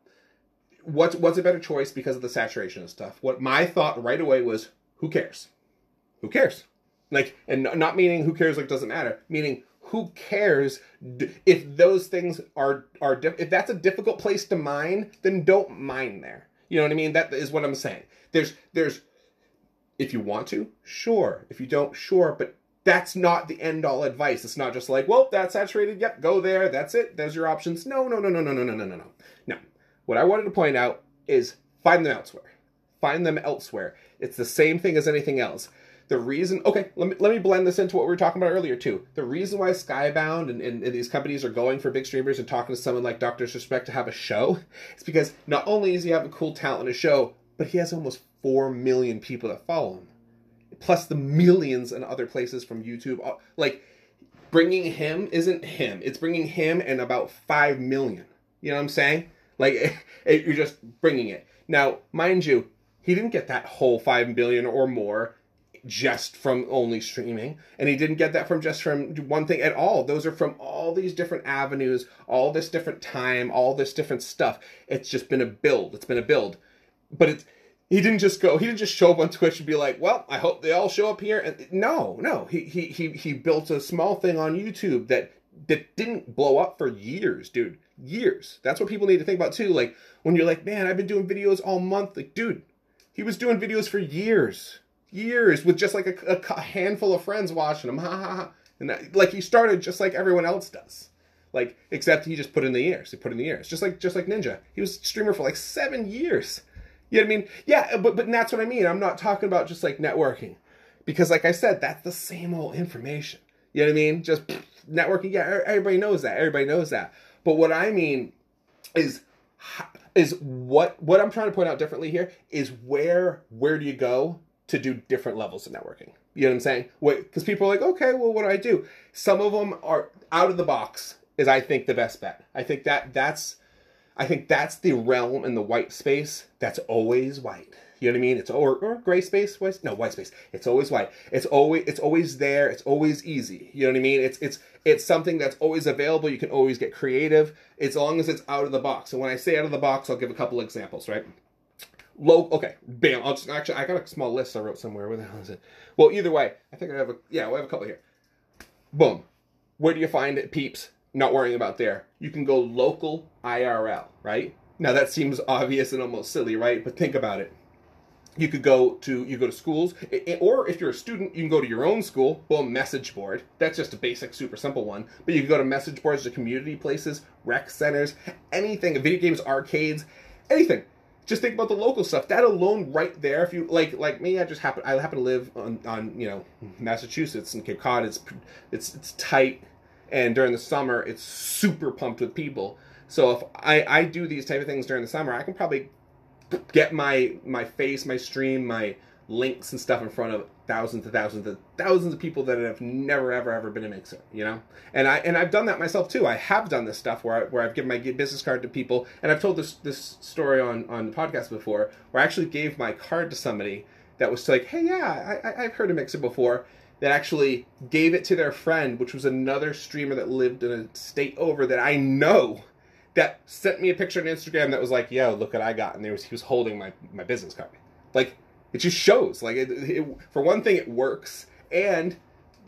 what's, what's a better choice because of the saturation of stuff? What my thought right away was, who cares? Who cares? Like, and not meaning who cares like doesn't matter, meaning who cares if those things are, are, if that's a difficult place to mine, then don't mine there. You know what I mean? That is what I'm saying. There's, there's, if you want to, sure. If you don't, sure. But that's not the end all advice. It's not just like, well, that's saturated. Yep, go there. That's it. There's your options. No, no, no, no, no, no, no, no, no, no. No. What I wanted to point out is find them elsewhere. Find them elsewhere. It's the same thing as anything else. The reason, okay, let me, let me blend this into what we were talking about earlier too. The reason why Skybound and, and, and these companies are going for big streamers and talking to someone like Doctor Disrespect to have a show is because not only does he have a cool talent in a show, but he has almost four million people that follow him. Plus the millions in other places from YouTube. Like, bringing him isn't him. It's bringing him and about five million. You know what I'm saying? Like, it, it, you're just bringing it. Now, mind you, he didn't get that whole five billion or more just from only streaming, and he didn't get that from just from one thing at all. Those are from all these different avenues, all this different time, all this different stuff. It's just been a build. It's been a build. But it's, he didn't just go, he didn't just show up on Twitch and be like, well, I hope they all show up here. And no, no, he, he, he, he built a small thing on YouTube that, that didn't blow up for years, dude. Years. That's what people need to think about too. Like, when you're like, man, I've been doing videos all month. Like, dude, he was doing videos for years. Years with just like a, a handful of friends watching him. Ha ha ha. And that, like, he started just like everyone else does. Like, except he just put in the years. He put in the years. Just like, just like Ninja. He was a streamer for like seven years. You know what I mean? Yeah, but, but that's what I mean. I'm not talking about just like networking. Because like I said, that's the same old information. You know what I mean? Just pff, networking. Yeah, everybody knows that. Everybody knows that. But what I mean is, is what, what I'm trying to point out differently here is where, where do you go to do different levels of networking. You know what I'm saying? Because people are like, okay, well, what do I do? Some of them are out of the box is, I think, the best bet. I think that that's, I think that's the realm in the white space that's always white. You know what I mean? It's or, or gray space, white, no white space. It's always white. It's always it's always there. It's always easy. You know what I mean? It's it's it's something that's always available. You can always get creative as long as it's out of the box. And when I say out of the box, I'll give a couple examples. Right? Low. Okay. Bam. I'll just actually I got a small list I wrote somewhere. Where the hell is it? Well, either way, I think I have a yeah. We have a couple here. Boom. Where do you find it, peeps? Not worrying about there. You can go local I R L. Right? Now that seems obvious and almost silly, right? But think about it. You could go to, you go to schools, or if you're a student, you can go to your own school, well, message board. That's just a basic, super simple one. But you can go to message boards to community places, rec centers, anything, video games, arcades, anything. Just think about the local stuff. That alone right there, if you, like like me, I just happen, I happen to live on, on you know, Massachusetts and Cape Cod. It's, it's, it's tight, and during the summer, it's super pumped with people. So if I, I do these type of things during the summer, I can probably get my my face, my stream, my links and stuff in front of thousands and thousands and thousands of people that have never ever ever been a mixer, you know. And I and I've done that myself too. I have done this stuff where I, where I've given my business card to people, and I've told this this story on on the podcast before, where I actually gave my card to somebody that was like, hey, yeah, I, I've heard of Mixer before. That actually gave it to their friend, which was another streamer that lived in a state over that I know. That sent me a picture on Instagram that was like, yo, look what I got. And there was, he was holding my, my business card. Like, it just shows. Like, it, it, for one thing, it works. And,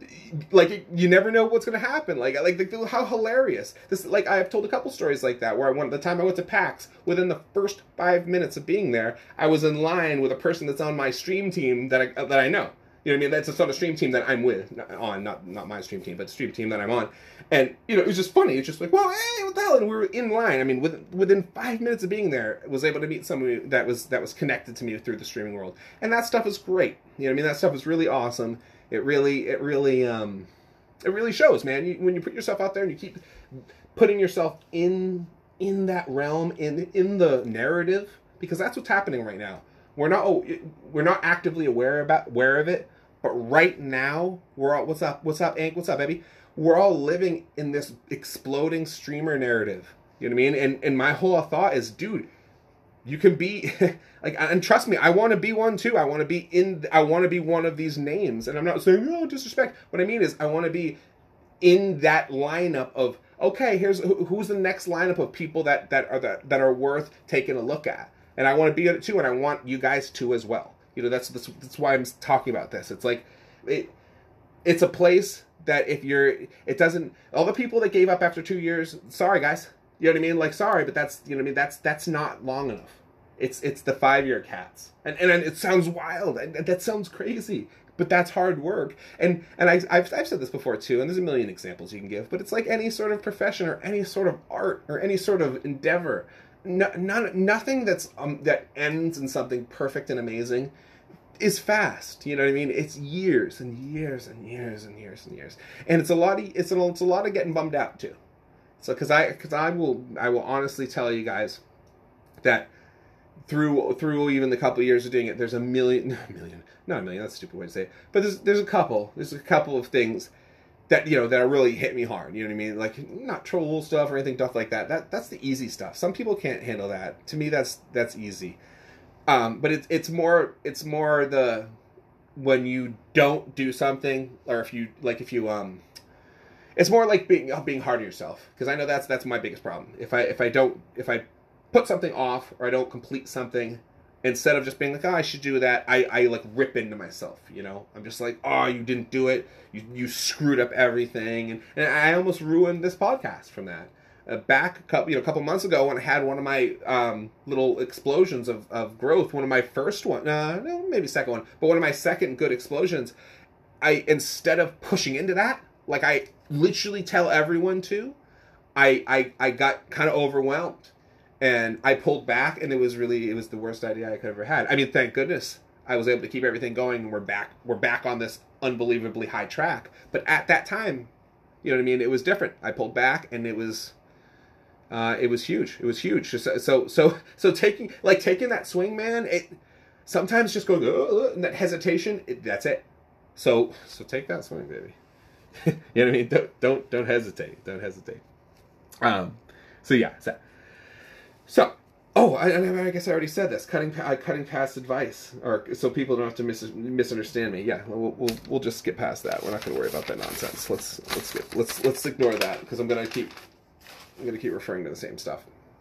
like, it, you never know what's going to happen. Like, like the, how hilarious. This, like, I've told a couple stories like that, where I went, the time I went to PAX, within the first five minutes of being there, I was in line with a person that's on my stream team that I, that I know. You know what I mean? That's just on a stream team that I'm with, not on, not not my stream team, but the stream team that I'm on. And, you know, it was just funny. It's just like, well, hey, what the hell? And we were in line. I mean, within, within five minutes of being there, I was able to meet somebody that was that was connected to me through the streaming world. And that stuff is great. You know what I mean? That stuff is really awesome. It really, it really, um, it really shows, man. You, when you put yourself out there and you keep putting yourself in in that realm, in in the narrative, because that's what's happening right now. We're not oh, we're not actively aware about aware of it. But right now, we're all, what's up, what's up, Ank, what's up, baby? We're all living in this exploding streamer narrative. You know what I mean? And and my whole thought is, dude, you can be, like, and trust me, I want to be one too. I want to be in, I want to be one of these names. And I'm not saying, oh, disrespect. What I mean is, I want to be in that lineup of, okay, here's, who's the next lineup of people that, that, are, that, that are worth taking a look at. And I want to be in it too, and I want you guys to as well. You know, that's, that's that's why I'm talking about this. It's like, it, it's a place that if you're, it doesn't, all the people that gave up after two years, sorry guys, you know what I mean? Like, sorry, but that's, you know what I mean? That's, that's not long enough. It's, it's the five-year cats. And, and it sounds wild. And that sounds crazy, but that's hard work. And, and I, I've, I've said this before too, and there's a million examples you can give, but it's like any sort of profession or any sort of art or any sort of endeavor. No, none, nothing that's, um, that ends in something perfect and amazing is fast. You know what I mean? It's years and years and years and years and years, and it's a lot of it's a, it's a lot of getting bummed out too. So because I because I will I will honestly tell you guys that through through even the couple of years of doing it, there's a million not a million not a million that's a stupid way to say it, but there's there's a couple there's a couple of things that, you know, that are really hit me hard. You know what I mean? Like, not troll stuff or anything stuff like that. That that's the easy stuff. Some people can't handle that. To me, that's that's easy. Um, but it's it's more it's more the when you don't do something, or if you like if you um, it's more like being being hard on yourself, because I know that's that's my biggest problem. If I if I don't if I put something off, or I don't complete something, instead of just being like, oh, I should do that, I, I like rip into myself. You know, I'm just like, oh, you didn't do it, you you screwed up everything, and, and I almost ruined this podcast from that. Uh, back a couple, you know, a couple months ago, when I had one of my um, little explosions of, of growth, one of my first one, uh, no, maybe second one, but one of my second good explosions, I, instead of pushing into that, like I literally tell everyone to, I, I, I got kind of overwhelmed, and I pulled back, and it was really, it was the worst idea I could ever had. I mean, thank goodness I was able to keep everything going, and we're back, we're back on this unbelievably high track. But at that time, you know what I mean? It was different. I pulled back, and it was, Uh, it was huge. It was huge. Just so, so, so taking, like taking that swing, man, it, sometimes just going, oh, and that hesitation, it, that's it. So, so take that swing, baby. You know what I mean? Don't, don't, don't hesitate. Don't hesitate. Um, so yeah, so, so oh, I, I guess I already said this. Cutting, uh, cutting past advice, or so people don't have to mis- misunderstand me. Yeah, we'll, we'll, we'll just skip past that. We're not going to worry about that nonsense. Let's, let's skip. Let's, let's ignore that because I'm going to keep, I'm going to keep referring to the same stuff.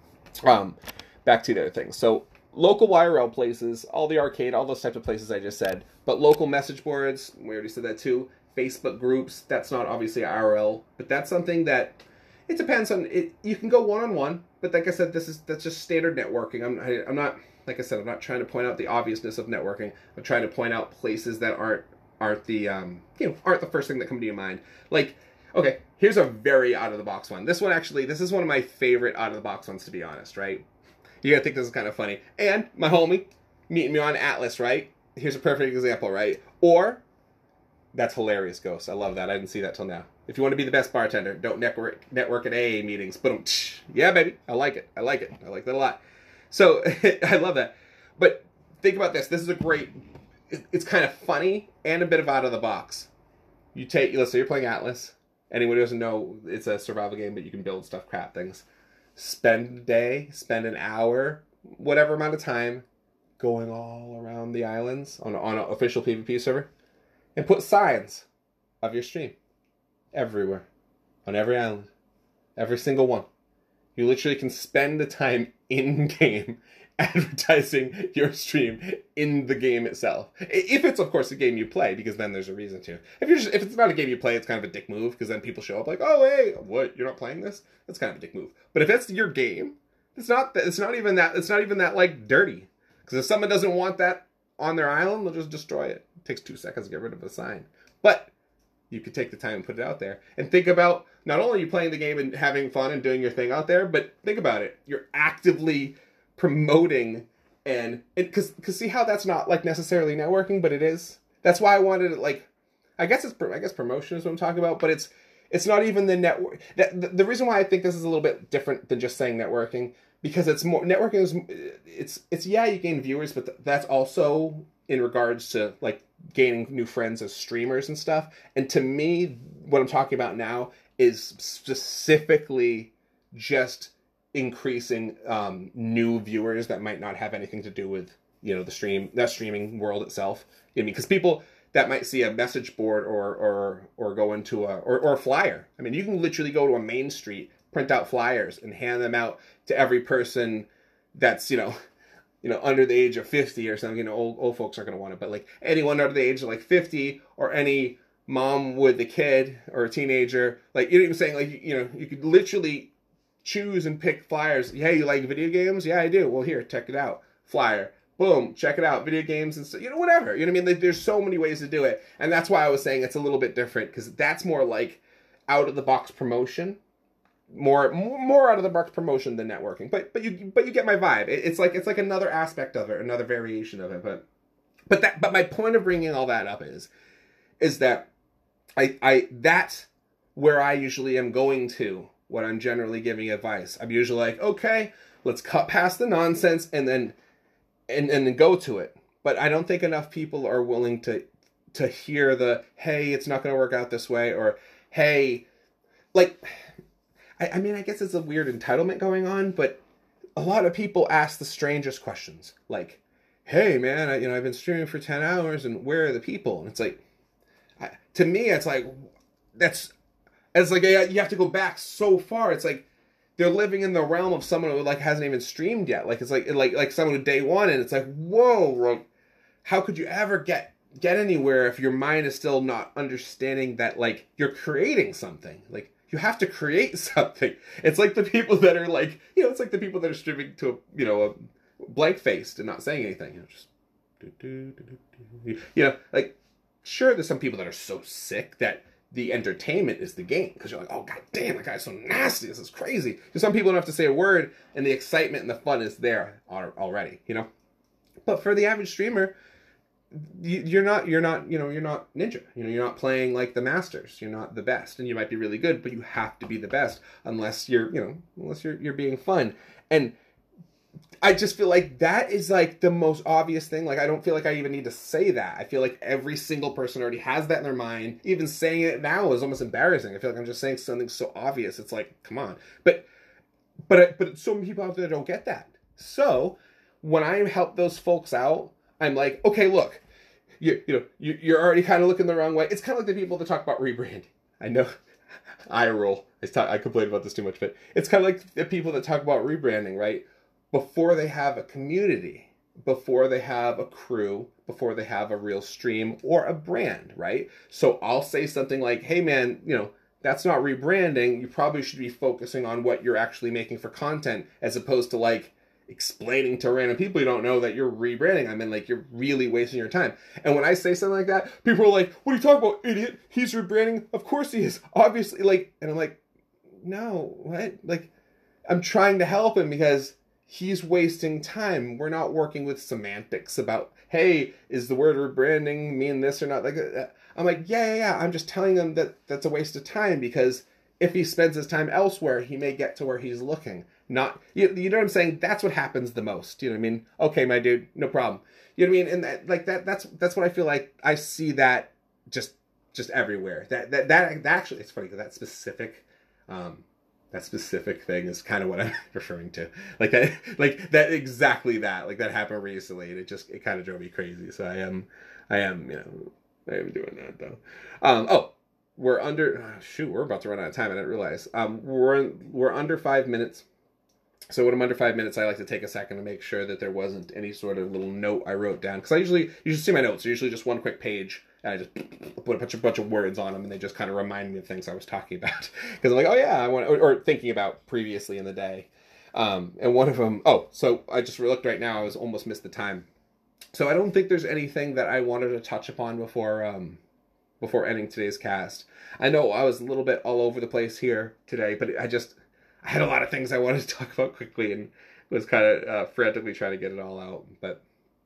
Um, back to the other things. So local Y R L places, all the arcade, all those types of places I just said, but local message boards, we already said that too. Facebook groups, that's not obviously I R L, but that's something that it depends on it. You can go one-on-one, but like I said, this is that's just standard networking. I'm I, I'm not like I said, I'm not trying to point out the obviousness of networking. I'm trying to point out places that aren't aren't the um you know aren't the first thing that come to your mind. Like, okay, here's a very out of the box one. This one actually, this is one of my favorite out of the box ones, to be honest. Right? You're gonna think this is kind of funny. And my homie meeting me on Atlas. Right? Here's a perfect example. Right? Or that's hilarious, Ghost. I love that. I didn't see that till now. If you want to be the best bartender, don't network network at A A meetings. But yeah, baby, I like it. I like it. I like that a lot. So I love that. But think about this. This is a great. It's kind of funny and a bit of out of the box. You take. Let's say you're playing Atlas. Anyone who doesn't know, it's a survival game, but you can build stuff, crap things. Spend a day, spend an hour, whatever amount of time, going all around the islands on on an official PvP server, and put signs of your stream. Everywhere. On every island. Every single one. You literally can spend the time in-game advertising your stream in the game itself. If it's, of course, a game you play, because then there's a reason to. If you're just, if it's not a game you play, it's kind of a dick move, because then people show up like, oh, hey, what, you're not playing this? That's kind of a dick move. But if it's your game, it's not, it's not even that, it's not even that, like, dirty. Because if someone doesn't want that on their island, they'll just destroy it. It takes two seconds to get rid of a sign. But you could take the time and put it out there. And think about, not only are you playing the game and having fun and doing your thing out there, but think about it. You're actively promoting and, because because see how that's not like necessarily networking, but it is. That's why I wanted it, like, I guess it's, I guess promotion is what I'm talking about, but it's it's not even the network. That, the, the reason why I think this is a little bit different than just saying networking, because it's more, networking is, it's, it's yeah, you gain viewers, but th- that's also in regards to, like, gaining new friends as streamers and stuff. And to me, what I'm talking about now is specifically just increasing um, new viewers that might not have anything to do with, you know, the stream, that streaming world itself. You know what I mean? Because people that might see a message board or or or go into a or, or a flyer. I mean, you can literally go to a main street, print out flyers, and hand them out to every person that's, you know, you know, under the age of fifty or something. You know, old old folks aren't going to want it, but like anyone under the age of like fifty, or any mom with a kid or a teenager, like, you know what I'm saying? Like, you know, you could literally choose and pick flyers. Hey, you like video games? Yeah, I do. Well, here, check it out. Flyer. Boom, check it out. Video games and stuff, you know, whatever. You know what I mean? Like, there's so many ways to do it. And that's why I was saying it's a little bit different, because that's more like out of the box promotion. More, more out of the box promotion than networking. But but you but you get my vibe. It, it's like it's like another aspect of it, another variation of it. But but that but my point of bringing all that up is is that I I that's where I usually am going to when I'm generally giving advice. I'm usually like, okay, let's cut past the nonsense and then and and then go to it. But I don't think enough people are willing to to hear the, hey, it's not going to work out this way, or hey, like, I, I mean, I guess it's a weird entitlement going on, but a lot of people ask the strangest questions, like, hey, man, I, you know, I've been streaming for ten hours, and where are the people? And it's like, I, to me, it's like, that's, it's like, you have to go back so far. It's like, they're living in the realm of someone who, like, hasn't even streamed yet. Like, it's like, like, like someone who day one, and it's like, whoa, like, how could you ever get, get anywhere if your mind is still not understanding that, like, you're creating something? Like, you have to create something. It's like the people that are like, you know, it's like the people that are streaming to, a, you know, a blank faced and not saying anything. You know, just, do, do, do, do, do. You know, like, sure, there's some people that are so sick that the entertainment is the game, because you're like, oh, god damn, that guy's so nasty, this is crazy. Because some people don't have to say a word, and the excitement and the fun is there already, you know? But for the average streamer, you're not, you're not, you know, you're not Ninja. You know, you're not playing like the masters. You're not the best, and you might be really good, but you have to be the best unless you're, you know, unless you're you're being fun. And I just feel like that is like the most obvious thing. Like, I don't feel like I even need to say that. I feel like every single person already has that in their mind. Even saying it now is almost embarrassing. I feel like I'm just saying something so obvious. It's like, come on. But, but, but so many people out there don't get that. So when I help those folks out, I'm like, okay, look, you, you know, you, you're already kind of looking the wrong way. It's kind of like the people that talk about rebranding. I know. I roll. I, talk, I complain about this too much, but it's kind of like the people that talk about rebranding, right? Before they have a community, before they have a crew, before they have a real stream or a brand, right? So I'll say something like, hey man, you know, that's not rebranding. You probably should be focusing on what you're actually making for content as opposed to like explaining to random people you don't know that you're rebranding. I mean, like, you're really wasting your time. And when I say something like that, people are like, what are you talking about, idiot? He's rebranding. Of course he is. Obviously, like, and I'm like, no, what? Like, I'm trying to help him because he's wasting time. We're not working with semantics about, hey, is the word rebranding mean this or not? Like, uh, I'm like, yeah, yeah, yeah. I'm just telling him that that's a waste of time because if he spends his time elsewhere, he may get to where he's looking. Not, you, you know what I'm saying? That's what happens the most. You know what I mean? Okay, my dude, no problem. You know what I mean? And that, like that, that's that's what I feel like. I see that just just everywhere. That that that, that actually, it's funny because that specific. Um, That specific thing is kind of what I'm referring to. Like that, like that, exactly that. Like that happened recently, and it just it kind of drove me crazy. So I am, I am, you know, I am doing that though. Um, oh, we're under. Oh, shoot, we're about to run out of time. I didn't realize. Um, we're we're under five minutes. So when I'm under five minutes, I like to take a second to make sure that there wasn't any sort of little note I wrote down because I usually you should see my notes. They're usually just one quick page. And I just put a bunch of, bunch of words on them, and they just kind of remind me of things I was talking about. Because I'm like, oh yeah, I want, or, or thinking about previously in the day. Um, and one of them, oh, so I just looked right now. I was almost missed the time. So I don't think there's anything that I wanted to touch upon before um, before ending today's cast. I know I was a little bit all over the place here today, but I just I had a lot of things I wanted to talk about quickly, and was kind of uh, frantically trying to get it all out. But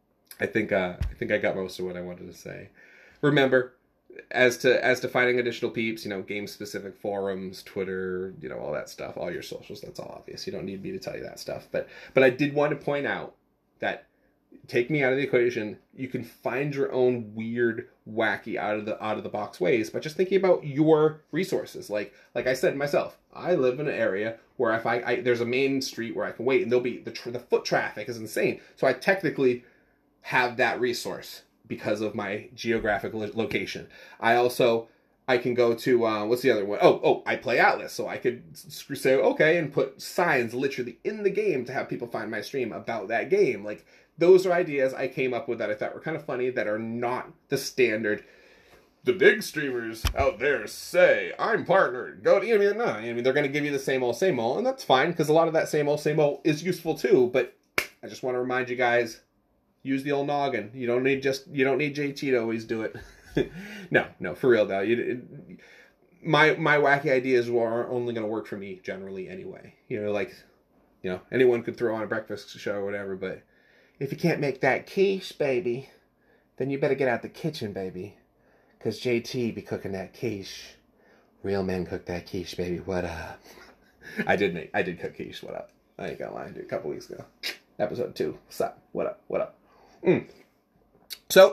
I think uh, I think I got most of what I wanted to say. Remember, as to as to finding additional peeps, you know, game-specific forums, Twitter, you know, all that stuff, all your socials, that's all obvious. You don't need me to tell you that stuff. But but I did want to point out that, take me out of the equation, you can find your own weird, wacky, out of the out of the box ways by just thinking about your resources. Like like I said myself, I live in an area where if I, I there's a main street where I can wait, and there'll be the tr- the foot traffic is insane. So I technically have that resource because of my geographic lo- location. I also, I can go to, uh, what's the other one? Oh, oh, I play Atlas, so I could say, okay, and put signs literally in the game to have people find my stream about that game. Like, those are ideas I came up with that I thought were kind of funny, that are not the standard, the big streamers out there say, I'm partnered, go to, you know what I mean? No, I mean, they're going to give you the same old, same old, and that's fine, because a lot of that same old, same old is useful too, but I just want to remind you guys, use the old noggin. You don't need just you don't need J T to always do it. no, no, for real though. You, it, my my wacky ideas are only going to work for me generally anyway. You know, like, you know, anyone could throw on a breakfast show or whatever, but if you can't make that quiche, baby, then you better get out the kitchen, baby, because J T be cooking that quiche. Real men cook that quiche, baby. What up? I did make I did cook quiche. What up? I ain't gonna lie. I did a couple weeks ago. Episode two. What's up? What up? What up? Mm. So,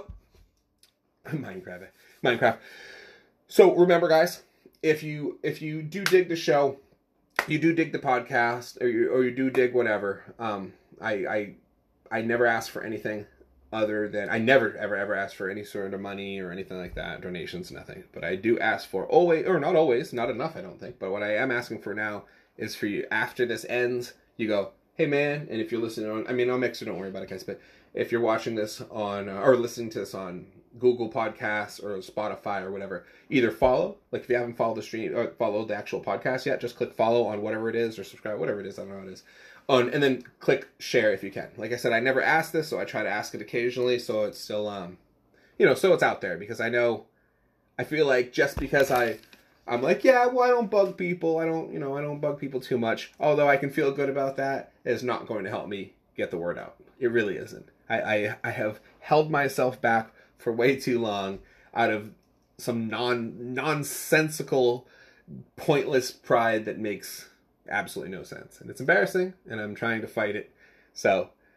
Minecraft, Minecraft. So remember, guys, if you if you do dig the show, you do dig the podcast, or you or you do dig whatever. Um, I I I never ask for anything other than I never ever ever ask for any sort of money or anything like that, donations, nothing. But I do ask for always, or not always, not enough, I don't think. But what I am asking for now is for you, after this ends, you go, hey man, and if you're listening on, I mean on Mixer, don't worry about it, guys, but if you're watching this on, uh, or listening to this on Google Podcasts or Spotify or whatever, either follow, like if you haven't followed the stream, or followed the actual podcast yet, just click follow on whatever it is, or subscribe, whatever it is, I don't know what it is, on, and then click share if you can. Like I said, I never ask this, so I try to ask it occasionally, so it's still, um, you know, so it's out there, because I know, I feel like just because I, I'm like, yeah, well, I don't bug people, I don't, you know, I don't bug people too much, although I can feel good about that, it's not going to help me get the word out. It really isn't. I, I, I have held myself back for way too long out of some non nonsensical, pointless pride that makes absolutely no sense. And it's embarrassing, and I'm trying to fight it. So,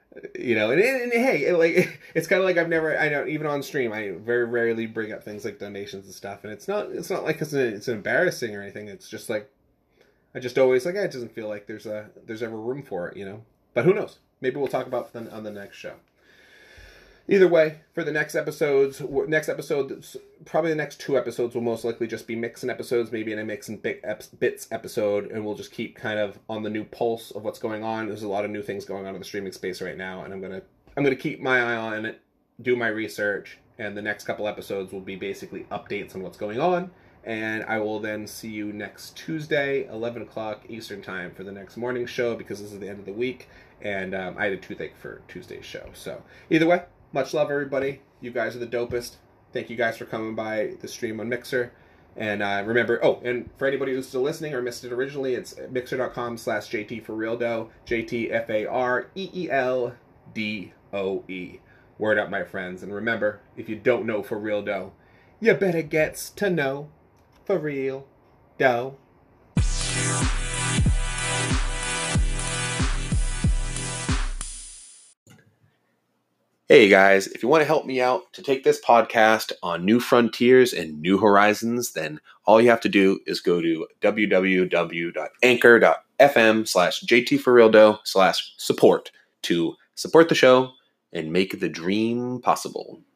You know, and, and, and hey, it, like it's kind of like I've never, I know, even on stream, I very rarely bring up things like donations and stuff, and it's not, it's not like it's, a, it's embarrassing or anything. It's just like I just always like, eh, it doesn't feel like there's a there's ever room for it, you know. But who knows? Maybe we'll talk about it on the next show. Either way, for the next episodes, next episode, probably the next two episodes will most likely just be Mixin episodes, maybe in a Mixin Bits episode, and we'll just keep kind of on the new pulse of what's going on. There's a lot of new things going on in the streaming space right now, and I'm gonna I'm gonna keep my eye on it, do my research, and the next couple episodes will be basically updates on what's going on. And I will then see you next Tuesday, eleven o'clock Eastern time, for the next morning show, because this is the end of the week, and um, I had a toothache for Tuesday's show. So either way, much love, everybody. You guys are the dopest. Thank you guys for coming by the stream on Mixer. And uh, remember, oh, and for anybody who's still listening or missed it originally, it's mixer.com slash JT for real dough. J T F A R E E L D O E. Word up, my friends. And remember, if you don't know for real dough, you better gets to know for real dough. Hey guys, if you want to help me out to take this podcast on new frontiers and new horizons, then all you have to do is go to www.anchor.fm slash jtforrealdough slash support to support the show and make the dream possible.